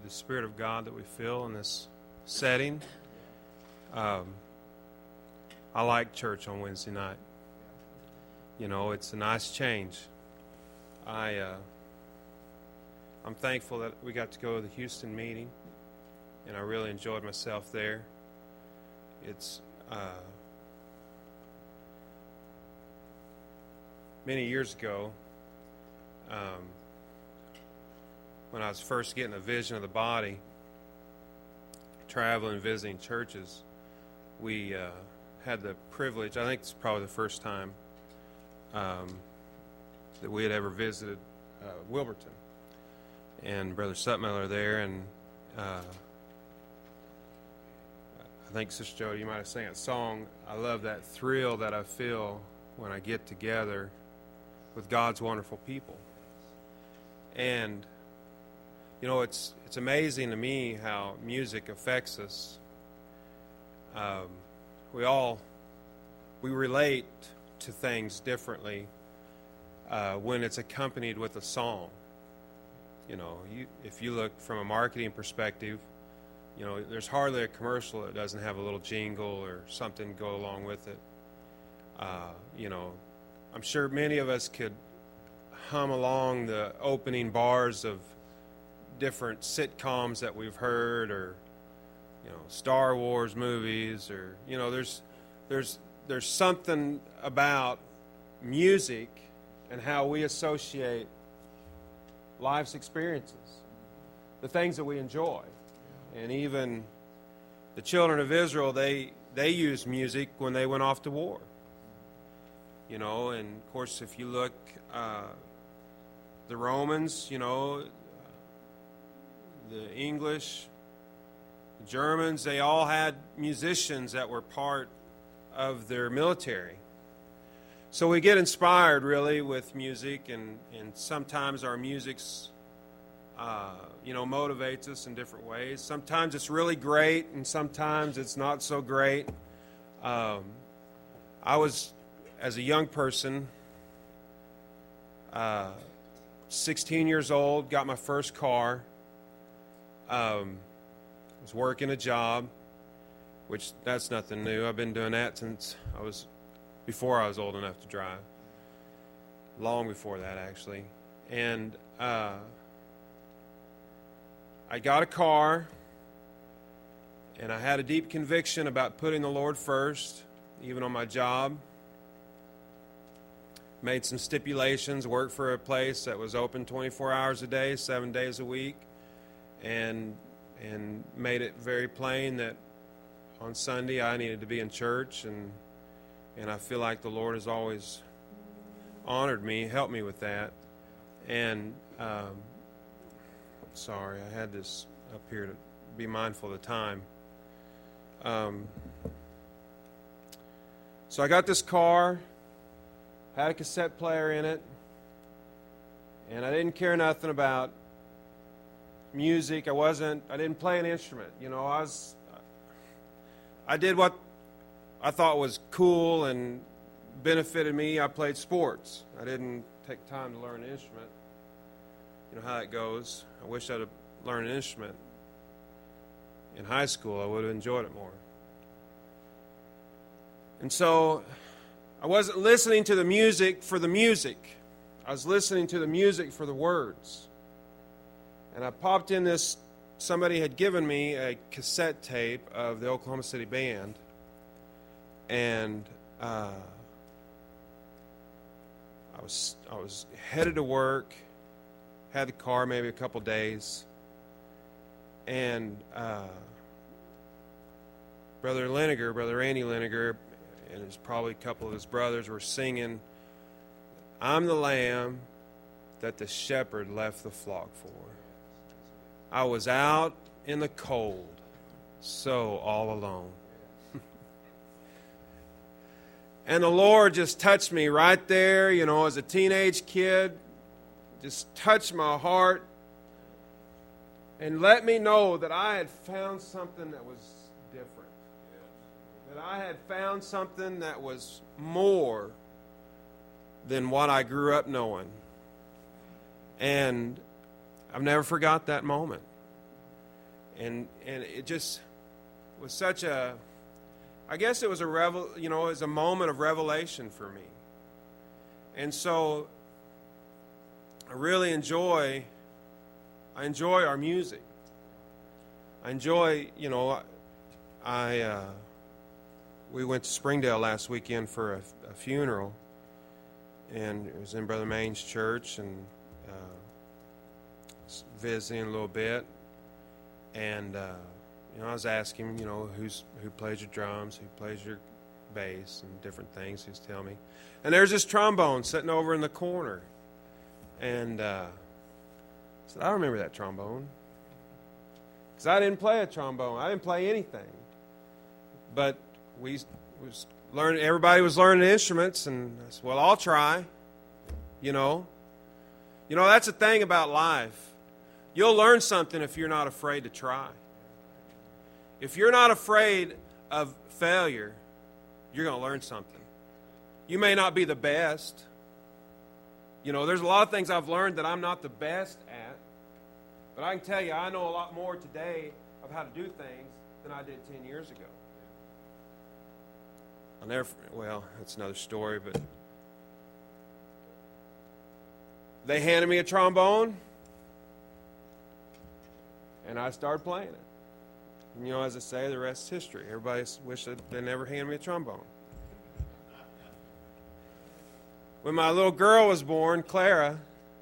the Spirit of God that we feel in this setting. I like church on Wednesday night. You know, it's a nice change. I'm thankful that we got to go to the Houston meeting, and I really enjoyed myself there. It's many years ago, when I was first getting a vision of the body, traveling and visiting churches, we had the privilege, I think it's probably the first time that we had ever visited Wilburton. And Brother Sutmiller there, and I think Sister Jody, you might have sang a song. I love that thrill that I feel when I get together with God's wonderful people. And you know, it's amazing to me how music affects us. We relate to things differently when it's accompanied with a song. You know, if you look from a marketing perspective, you know, there's hardly a commercial that doesn't have a little jingle or something go along with it. You know, I'm sure many of us could hum along the opening bars of different sitcoms that we've heard, or you know, Star Wars movies, or you know, there's something about music and how we associate life's experiences, the things that we enjoy. And even the children of Israel, they used music when they went off to war. You know, and of course, if you look, the Romans, you know, the English, the Germans, they all had musicians that were part of their military. So we get inspired really with music, and sometimes our music's, you know, motivates us in different ways. Sometimes it's really great, and sometimes it's not so great. I was, as a young person, 16 years old, got my first car. Was working a job, which that's nothing new. I've been doing that since before I was old enough to drive. Long before that, actually. And I got a car, and I had a deep conviction about putting the Lord first, even on my job. Made some stipulations, worked for a place that was open 24 hours a day, 7 days a week, and made it very plain that on Sunday I needed to be in church, and I feel like the Lord has always honored me, helped me with that. And sorry, I had this up here to be mindful of the time. So I got this car, had a cassette player in it, and I didn't care nothing about music. I didn't play an instrument. You know, I did what I thought was cool and benefited me. I played sports. I didn't take time to learn an instrument. You know how that goes. I wish I'd have learned an instrument in high school. I would have enjoyed it more. And so I wasn't listening to the music for the music. I was listening to the music for the words. And I popped in this, somebody had given me a cassette tape of the Oklahoma City Band. And I was headed to work, had the car maybe a couple days, and Brother Randy Liniger, and there's probably a couple of his brothers were singing, "I'm the lamb that the shepherd left the flock for." I was out in the cold, so all alone. And the Lord just touched me right there, you know, as a teenage kid, just touched my heart and let me know that I had found something that was different. That I had found something that was more than what I grew up knowing. And I've never forgot that moment. And it just was such a, I guess it was it was a moment of revelation for me. And so I really enjoy our music. I enjoy, we went to Springdale last weekend for a funeral, and it was in Brother Maine's church, and visiting a little bit, and I was asking him, who plays your drums, who plays your bass, and different things. He was telling me, and there's this trombone sitting over in the corner, and I said, I remember that trombone, because I didn't play a trombone, I didn't play anything, but everybody was learning instruments, and I said, well, I'll try, that's the thing about life. You'll learn something if you're not afraid to try. If you're not afraid of failure, you're going to learn something. You may not be the best. There's a lot of things I've learned that I'm not the best at, but I can tell you I know a lot more today of how to do things than I did 10 years ago. That's another story, but they handed me a trombone, and I started playing it. And, as I say, the rest is history. Everybody wished they never handed me a trombone. When my little girl was born, Clara,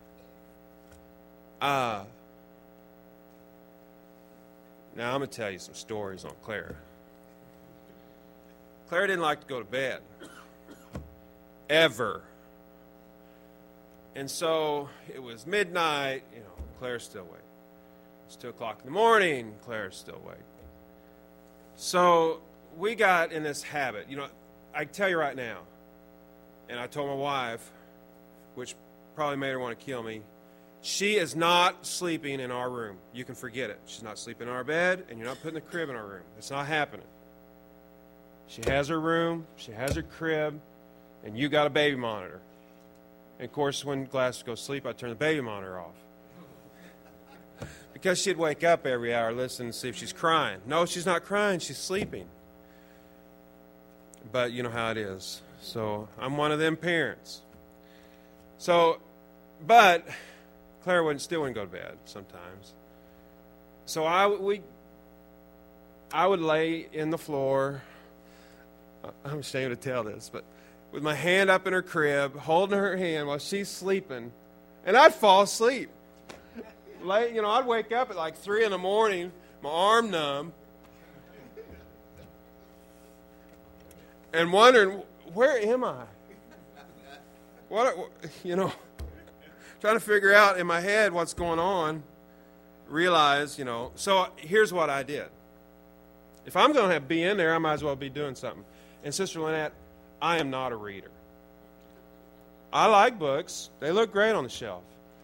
now I'm going to tell you some stories on Clara. Clara didn't like to go to bed. Ever. And so it was midnight, Clara's still awake. It's 2 o'clock in the morning, Clara's still awake. So we got in this habit. I can tell you right now, and I told my wife, which probably made her want to kill me, she is not sleeping in our room. You can forget it. She's not sleeping in our bed, and you're not putting the crib in our room. It's not happening. She has her room, she has her crib, and you got a baby monitor. And of course, when Gladys goes to sleep, I turn the baby monitor off. Because she'd wake up every hour, listen and see if she's crying. No, she's not crying, she's sleeping. But you know how it is. So I'm one of them parents. But Clara still wouldn't go to bed sometimes. So I would lay in the floor. I'm ashamed to tell this, but with my hand up in her crib, holding her hand while she's sleeping, and I'd fall asleep. I'd wake up at like 3 in the morning, my arm numb, and wondering, where am I? Trying to figure out in my head what's going on. Realize, so here's what I did. If I'm going to be in there, I might as well be doing something. And Sister Lynette, I am not a reader. I like books. They look great on the shelf.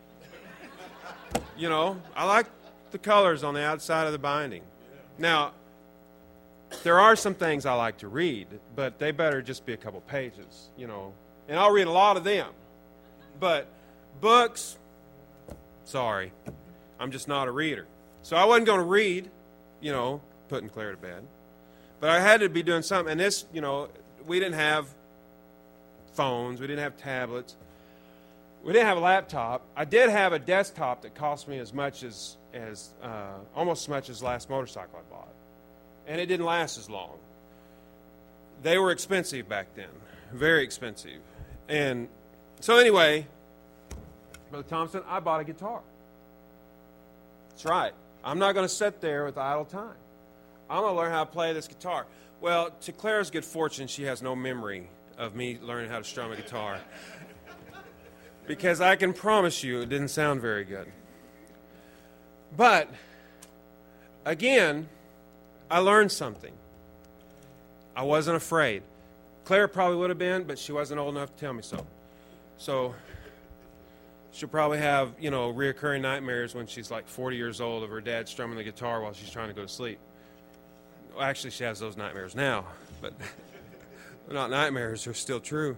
I like the colors on the outside of the binding. Now, there are some things I like to read, but they better just be a couple pages, And I'll read a lot of them. But books, sorry, I'm just not a reader. So I wasn't going to read, putting Claire to bed. But I had to be doing something. And this, we didn't have phones. We didn't have tablets. We didn't have a laptop. I did have a desktop that cost me almost as much as the last motorcycle I bought. And it didn't last as long. They were expensive back then. Very expensive. And so anyway, Brother Thompson, I bought a guitar. That's right. I'm not going to sit there with idle time. I'm going to learn how to play this guitar. Well, to Clara's good fortune, she has no memory of me learning how to strum a guitar. Because I can promise you it didn't sound very good. But, again, I learned something. I wasn't afraid. Clara probably would have been, but she wasn't old enough to tell me so. So she'll probably have, reoccurring nightmares when she's like 40 years old of her dad strumming the guitar while she's trying to go to sleep. Well, actually, she has those nightmares now, but they're not nightmares, they're still true.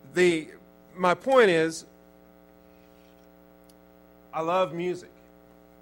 My point is, I love music.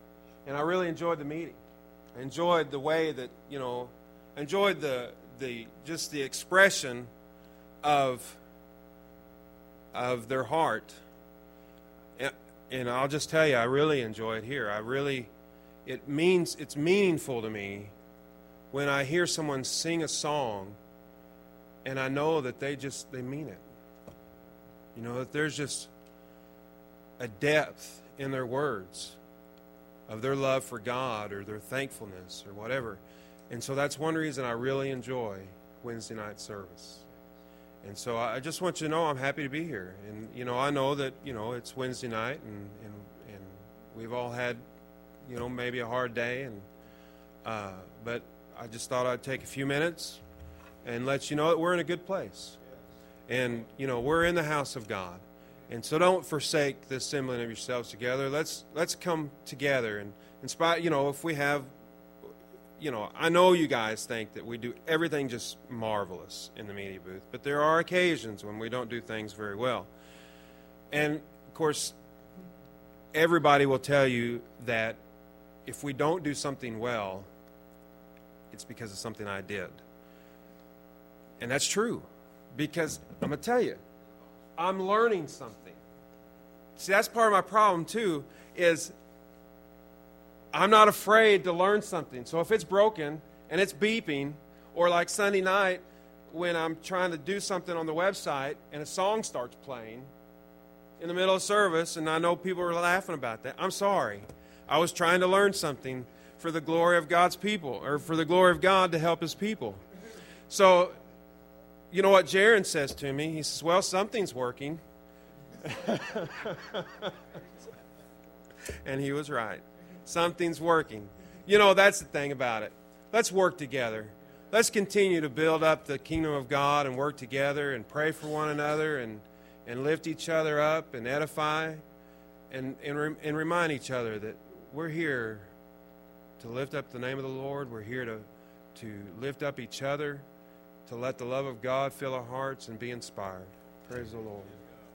And I really enjoyed the meeting. I enjoyed the way that, I enjoyed the just the expression of their heart. And I'll just tell you, I really enjoy it here. It's meaningful to me when I hear someone sing a song and I know that they mean it. That there's just a depth in their words of their love for God or their thankfulness or whatever. And so that's one reason I really enjoy Wednesday night service. And so I just want you to know I'm happy to be here. And, I know that, it's Wednesday night and we've all had, maybe a hard day. But I just thought I'd take a few minutes and let you know that we're in a good place. And, we're in the house of God. And so don't forsake the assembling of yourselves together. Let's come together. And in spite, if we have, I know you guys think that we do everything just marvelous in the media booth. But there are occasions when we don't do things very well. And, of course, everybody will tell you that if we don't do something well, it's because of something I did. And that's true. Because, I'm going to tell you, I'm learning something. See, that's part of my problem, too, is I'm not afraid to learn something. So if it's broken and it's beeping, or like Sunday night when I'm trying to do something on the website and a song starts playing in the middle of service, and I know people are laughing about that, I'm sorry. I was trying to learn something for the glory of God's people, or for the glory of God to help His people. So, you know what Jaron says to me? He says, well, something's working. And he was right. Something's working. That's the thing about it. Let's work together. Let's continue to build up the kingdom of God and work together and pray for one another and lift each other up and edify and remind each other that we're here to lift up the name of the Lord. We're here to lift up each other, to let the love of God fill our hearts and be inspired. Praise the Lord.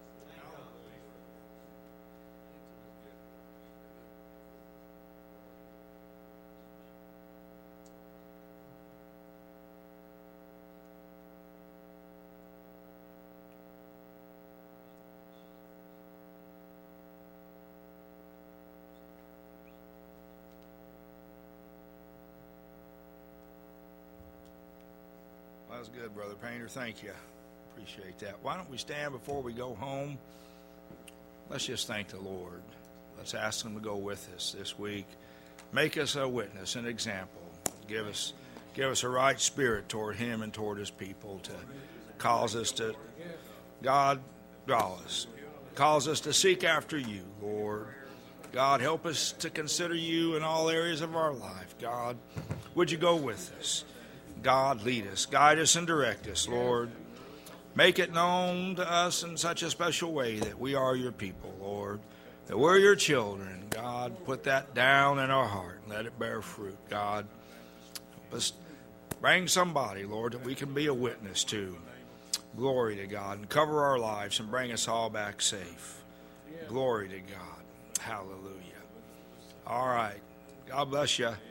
That was good, Brother Painter. Thank you. Appreciate that. Why don't we stand before we go home? Let's just thank the Lord. Let's ask Him to go with us this week. Make us a witness, an example. Give us a right spirit toward Him and toward His people to cause us to, God, draw us. Cause us to seek after You, Lord. God, help us to consider You in all areas of our life. God, would You go with us? God, lead us, guide us, and direct us, Lord. Make it known to us in such a special way that we are Your people, Lord, that we're Your children. God, put that down in our heart and let it bear fruit. God, help us bring somebody, Lord, that we can be a witness to. Glory to God, and cover our lives and bring us all back safe. Glory to God. Hallelujah. All right. God bless you.